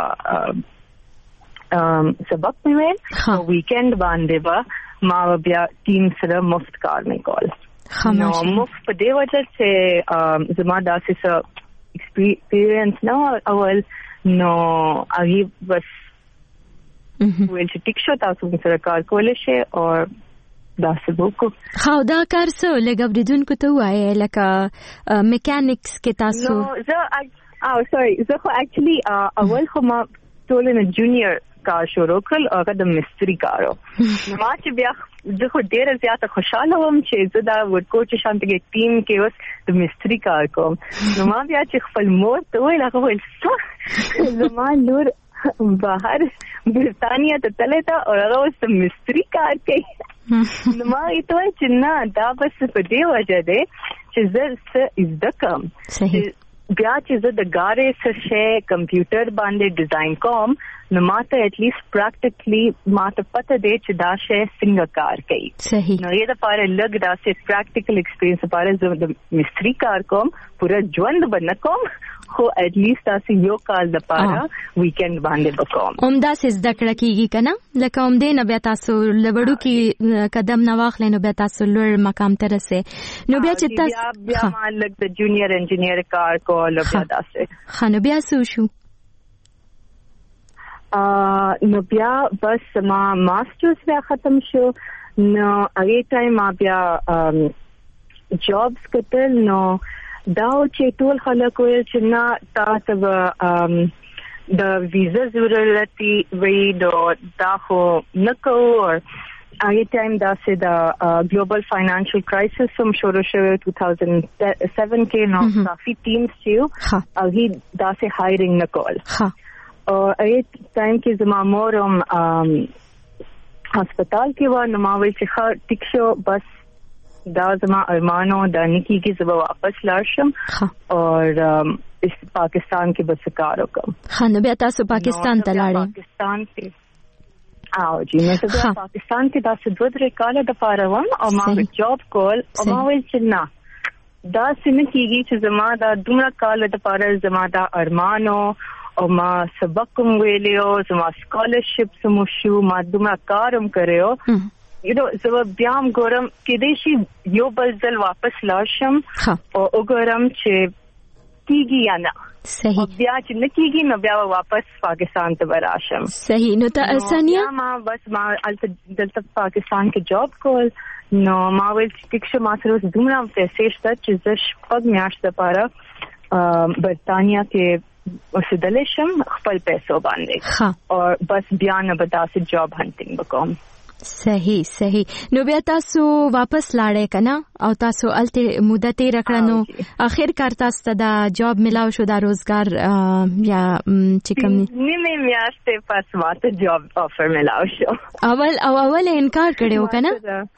Speaker 8: ام سبق نیول ویکند باندې با ما بیا ټیم سره مفت کار نه کول. نو مفت په دی وجه چې زما داسې څه ایکسپیرینس نو اول نو هغه بس ویل چې ټیک شو تاسو سره کار کولای شئ او دا څه وکړو.
Speaker 20: خو دا کار څه لږ اوریدونکو ته وایي لکه میکانیکس کې تاسو
Speaker 8: نو زه او سوري زه خو اکچولی اول خو ما ټول نه جونیئر کار شروع کړل او هغه د مستری کارو. نو ما چې بیا زه خو ډېر زیاته خوشاله وم چې زه دا ورکو چې شانت کې ټیم کې اوس د مستری کار کوم. نو ما بیا چې خپل مور ته ویل هغه ویل څه زما لور بهر برتانیا ته تللی ته او هغه اوس د مستری کار کوي. نو ما یې ته چې نه دا بس په دې وجه دی چې زه څه زده کوم بیا چې زه د ګارې څه شی کمپیوټر باندې ډیزاین کوم نو ما ته ایٹ لیست پریکټیکلی ما ته پته دی چې دا شی څنګه کار کوي.
Speaker 20: صحیح.
Speaker 8: نو یې د پاره لګ دا سه پریکټیکل ایکسپیرینس لپاره زه د مستری کار کوم پورا ژوند باندې کوم خو ایٹ لیست تاسو یو کال د پاره ویکند باندې وکوم.
Speaker 20: همدا څه زده کړه کیږي کنه لکه هم دې نه بیا تاسو لوړو کې قدم نه واخلې نو بیا تاسو لوړ مقام ته رسې. نو بیا چې تاسو
Speaker 8: بیا ما لګ د جونیئر انجینیر کار کول بیا تاسو
Speaker 20: خنو بیا سو شو
Speaker 8: نو بیا بس ما ماسترز بیا ختم شو نو هغه ټایم ما بیا جابس کتل نو دا چې ټول خلک ویل چې نه تاسو به د ویزا ضرورت وي نو دا خو نه کوو. هغه ټایم دا چې د ګلوبل فاینانشل کرایسس هم شروع شوی two thousand seven کې نو کافي ټیمز چې هغه دا چې هایرینګ نه کول. او هغه ټایم کې زما مور هم هسپتال کې و نو ما ویل چې ښه ټیک شو بس دا زما ارمانو دا نکی کې زما واپس لارشم اور اس پاکستان کې بس کار وکم.
Speaker 20: خانه بیا تاسو پاکستان ته لاړې؟
Speaker 8: پاکستان کې او جی نو زه پاکستان کې دا څه دوه درې کال د پاره وم او ما جاب کول او ما ویل چې نه دا څنګه کیږي چې زما دا دومره کال د پاره زما دا ارمانو او ما سبق کوم ویلیو زما سکالرشپ سم شو ما دومره کارم کړو یو نو زه بیا هم ګورم کېدای شي یو بل ځل واپس لاشم او وګورم چې کیږي یا نه.
Speaker 20: صحیح.
Speaker 8: بیا چې نه کیږي نو بیا واپس پاکستان ته راشم.
Speaker 20: صحیح. نو ته ثانیه
Speaker 8: ما بس ما دلته پاکستان کې جاب کول نو ما ویل چې ټیک شو ما سره دومره پیسې شته چې زه شپږ میاشتې لپاره برطانیه کې اوسېدلی شم خپل پیسو باندې او بس بیا نه به داسې جاب هنټینګ وکړم.
Speaker 20: صحیح صحیح. نو بیا تاسو واپس لاړې کنه او تاسو الته موده تیر کړه نو اخر کار تاسو ته دا جاب ملاو شو دا روزګار یا چې کوم
Speaker 8: نیمه میاشتې پس ماته جاب افر ملاو شو.
Speaker 20: اول او اول انکار کړو کنه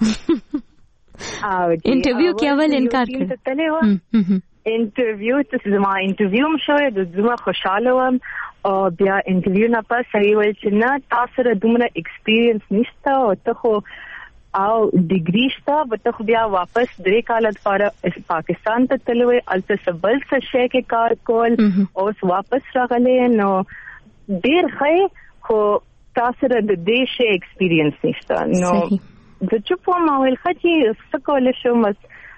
Speaker 8: او
Speaker 20: انټرویو کې اول انکار کړو.
Speaker 8: انټرویو ته زما انټرویو مشوره د زما خوشاله وم او بیا انټرویو نه پس هغه ویل چې نه تاسو سره دومره ایکسپیرینس نشته او ته خو او ډیګری شته به ته خو بیا واپس درې کال لپاره پاکستان ته تلوي الته سبل څه شي کې کار کول او واپس راغلې نو ډیر ښه خو تاسو سره د دې شي ایکسپیرینس نشته نو د چوپو ما ویل چې څه کول شو مس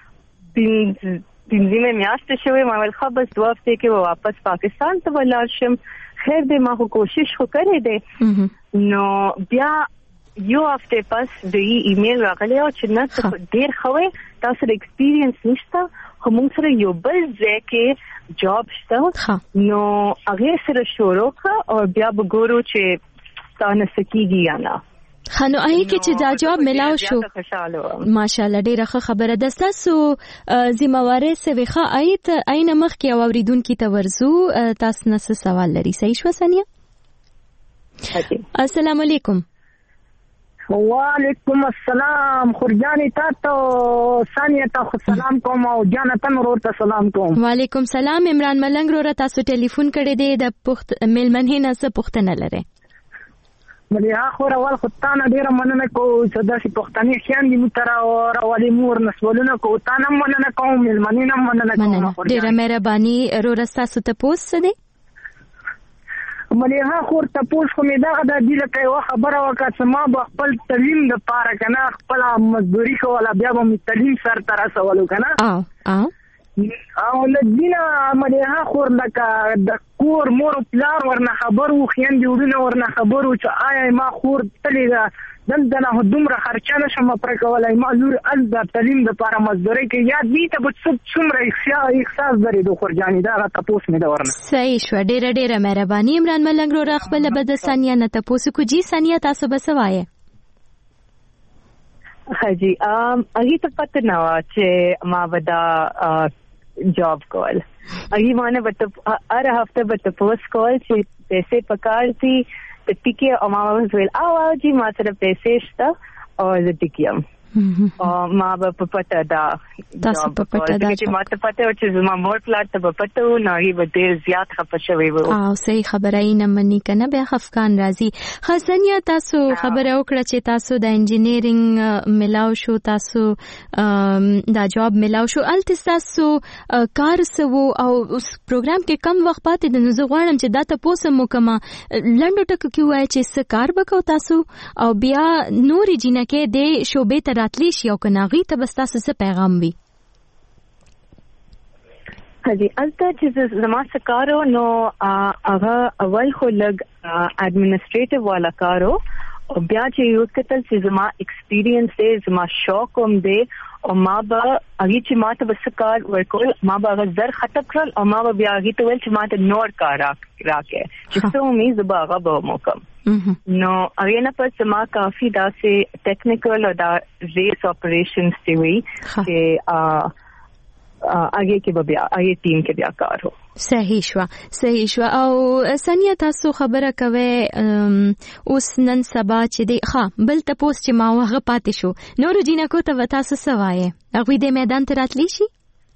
Speaker 8: پنځمه میاشتې شوې ما ویل خو بس دوه هفته کې واپس پاکستان ته ولاړ شم. خیر دې ما خو کوشش خو کړې ده نو بیا یو هفته پس د ایمیل راغلی او چې نه ډیر خوې تاسو د ایکسپیرینس نشته خو موږ سره یو بل ځای کې جاب شته نو هغه سره شروع کړه او بیا به ګورو چې ستانه سکیږي یا نه.
Speaker 20: خانو آی کې چې دا جواب ملاو شو ماشاءالله ډیره ښه خبره ده. تاسو ذمہواره سويخه آیت عین مخ کې اوریدونکو ته ورزو تاسو نه سوال لري. صحیح شو ثانیه؟ السلام علیکم.
Speaker 9: وعلیکم السلام. خورجانی تاسو ثانیه ته سلام کوم او جانتن ورته سلام کوم.
Speaker 20: وعلیکم سلام. عمران ملنګ ورته تاسو ټلیفون کړی دی د پخت ملمنه نه څه پختنه لري.
Speaker 9: ملي اخر اول خدانه ډیره مننه کو چې داسې پښتني خیان دي متر او راولي مور نسولونه کو تانه مننه کوم ملمنه مننه کوم.
Speaker 20: ډیره مهرباني رورستا ست پوس دي
Speaker 9: ملي اخر ته پوس خو می دا د دې لکه یو خبره وکړه چې ما به خپل تعلیم د پاره کنه خپل مزدوري کوله بیا به می تعلیم سر تر رسولو کنه
Speaker 20: اه اه
Speaker 9: او لدینا مليها خور لکه د کور مور پلار ورنه خبرو خیان دی ورنه ورنه خبرو چې آیا ما خور تللی دا دلته نه دومره خرچه نشم پر کولای ما لور از د تعلیم د لپاره مزدوري کې یا دې ته به څومره احساس لري د خورجاني دا تاسو مې دا ورنه.
Speaker 20: صحیح شو. ډیره ډیره مهرباني عمران ملنګ رو خپل بد ثانیه نه تاسو کو جی ثانیه تاسو بسوایه.
Speaker 8: حاجی ام هغه ته پته نه و چې ما ودا جاب کول هغه مانه بت هر هفته بت پوس کول چې پیسې پکارتي د ټیکې او ما ویل او جی ما سره پیسې شته او د ټیکیم او ما په پته دا
Speaker 20: تاسو په پته دا
Speaker 8: چې ما ته پته و چې زما مور پلاټ ته په پته و نو هغه به ډیر زیات خپه شوی و
Speaker 20: او صحیح خبره یې نه منی کنه بیا خفقان راځي. خاصنیا تاسو خبره وکړه چې تاسو د انجینیرینګ ملاو شو تاسو دا جاب ملاو شو الته تاسو کار سو او اوس پروګرام کې کم وخت پاتې د نو غواړم چې دا تاسو مو کما لنډو ټکو کې وای چې څه کار وکاو تاسو او بیا نوري جنکه د شوبې تر راتلی شي او کناغي ته بس تاسو څه پیغام وي.
Speaker 8: حاجی الته چې زما سکارو نو هغه اول خو لګ اډمنسټریټیو والا کارو او بیا چې یو کتل چې زما ایکسپیرینس دی زما شوق هم دی او ما به هغه چې ما ته وسکار ورکول ما به هغه زر ختم کړل او ما به بیا هغه ته ویل چې ما ته نور کار راکې چې څو می زبا هغه به موکم نو هغه نه پس ما کافی داسې ټیکنیکل او دا ریس اپریشنز دی وی چې هغه کې به بیا هغه ټیم کې بیا کار هو
Speaker 20: صحیح شو صحیح شو او ثانیه تاسو خبره کوي اوس نن سبا چې دی ښه بل ته پوس چې ما وغه پاتې شو نورو جینکو ته تاسو سوایې هغه د میدان ته راتلی شي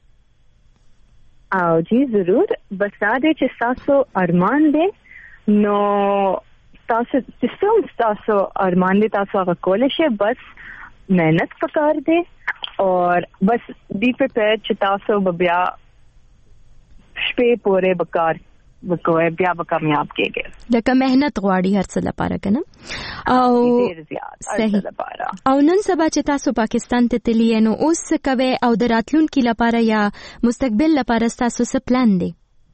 Speaker 8: او جی ضرور بس دا دې چې تاسو ارمان دی نو تاسو چې تاسو ارمان دی تاسو هغه کولای شئ بس مهنت پکار دی اور بس بی پریپیئرډ چې تاسو بیا شپې پورې بکار وکوي بیا به کامیاب کېږي
Speaker 20: لکه مهنت غواړي هر څه لپاره کنه او صحیح او نن سبا چې تاسو پاکستان ته تللی نو اوس کوي او د راتلونکي لپاره یا مستقبل لپاره تاسو څه پلان دی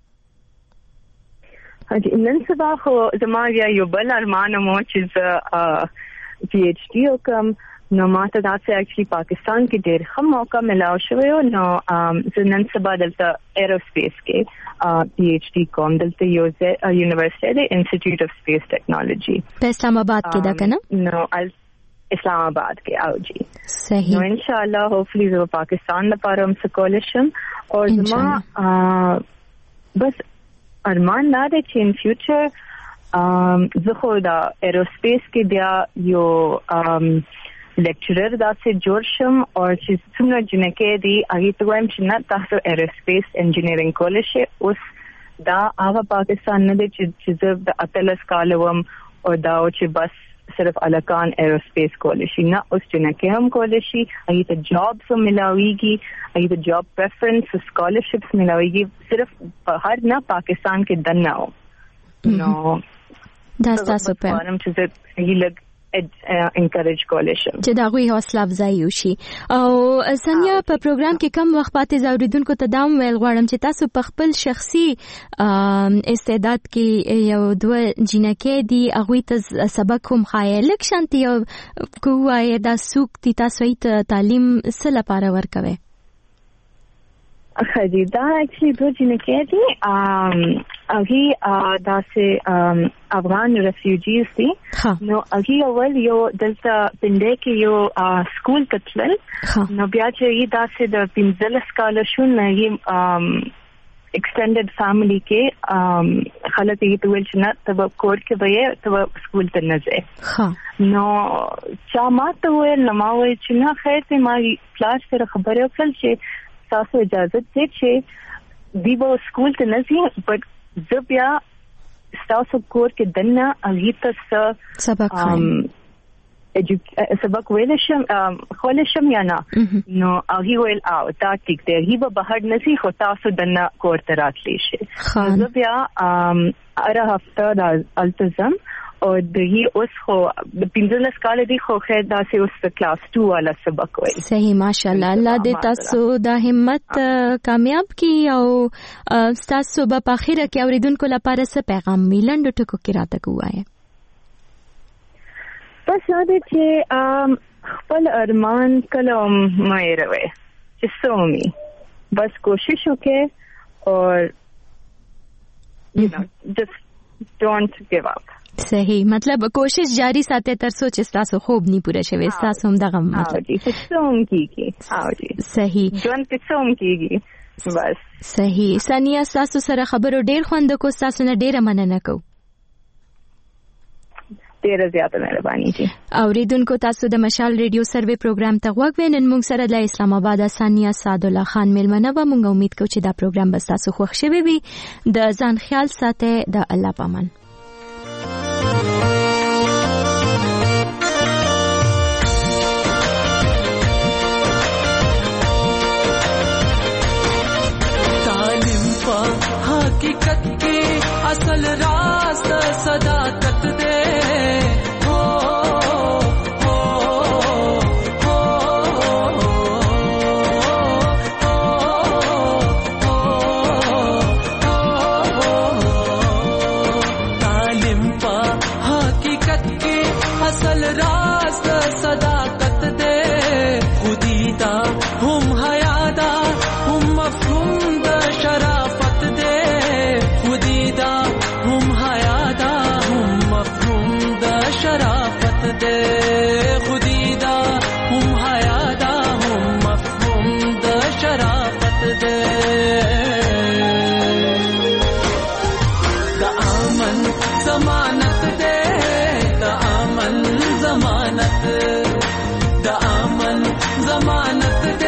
Speaker 8: هغه نن سبا خو زما یو بل ارمان مو چې پی ایچ ډی وکم نو ماته داسې اکچولی پاکستان کې ډېر ښه موقع ملاو شوی و نو زه نن سبا دلته ایروسپیس کې پی ایچ ډي کوم دلته یو یونیورسټي دی انسټیټیوټ اف سپیس ټیکنالوژي
Speaker 20: په اسلام آباد کې دا کنه
Speaker 8: نو اسلام آباد کې او جی
Speaker 20: صحیح
Speaker 8: نو ان شاء الله هوپفلی زه پاکستان لپاره هم سکولشم او زما بس ارمان دا دی چې ان فیوچر زه خو دا ایروسپیس کې بیا یو لیکچرر داسې جوړ شم او چې څومره جنکې دي هغه ته وایم چې نه تاسو ایروسپیس انجینیرینګ کولای شئ اوس دا هغه پاکستان نه دی چې زه د اتلس کال وم او دا چې بس صرف الکان ایروسپیس کولای شي نه اوس جنکې هم کولای شي هغه ته جابس هم ملاويږي هغه ته جاب پریفرنس سکالرشپس ملاويږي صرف هر نه پاکستان کې دنه نو
Speaker 20: دا تاسو په
Speaker 8: اړه چې زه هیله انکریج کولای شم
Speaker 20: چې دا غوي حوصله افزایی وشي او ثانیه په پروګرام کې کم وخت پاتې زوریدونکو ته دام ویل غواړم چې تاسو په خپل شخصي استعداد کې یو دوه جنکې دي هغه ته سبق هم خایل لک شانتي او کوه دا سوق دي تاسو ته تعلیم سره لپاره ورکوي
Speaker 8: اخی دا اکچولی دو جنکې دي هغه داسې افغان ریفیوجیز دي نو هغه اول یو دلته پندې کې یو سکول کتل نو بیا چې داسې د پنځلس کال شو نه ایکسټینډډ فیملی کې خلک یې ته ویل چې نه ته کور کې وې ته سکول ته نه ځې نو چا ما ته ویل نو ما ویل چې نه خیر ته ما پلاس سره خبرې وکړل چې تاسو اجازه دې چې دی به سکول ته نه ځي بټ زه بیا تاسو کور کې دنه هغه ته
Speaker 20: سبق
Speaker 8: سبق ویل شم خول شم یا نه نو هغه ویل او تا ټیک دی هی به بهر نسی خو تاسو دنه کور ته راتلی شي زه بیا اره هفته د التزام او دغه اوس خو د پنځلس کال دی خو خیر داسې اوس کلاس ټو والا سبق وایي
Speaker 20: صحیح ماشاءالله الله دې تاسو د همت کامیاب کړي او تاسو به په اخر کې اوریدونکو لپاره څه پیغام میلند ټکو کې راته کوی
Speaker 8: بس دا چې خپل ارمان کله مې روي چې سومي بس کوشش وکړه اور you know just don't give up
Speaker 20: صحیح مطلب کوشش جاری ساتي تر څو چې تاسو خوب نه پوره شوي تاسو هم دغه مطلب
Speaker 8: چې څوم کیږي او جی
Speaker 20: صحیح
Speaker 8: ژوند ته څوم کیږي بس
Speaker 20: صحیح ثانیه تاسو سره خبرو ډیر خوند کو تاسو نه ډیره مننه کو
Speaker 8: ډیره زیاته مهرباني دي
Speaker 20: اوریدونکو تاسو د مشال ریډیو سروې پروګرام ته غوږ ونن موږ سره د اسلام آباد ثانیه سعد الله خان ملمنه و موږ امید کوو چې دا پروګرام به تاسو خوښ شوي وي د ځان خیال ساتئ د الله پامان
Speaker 12: तालिम पा हकीकत के असल रास्त सदाकत दे असल ضمانت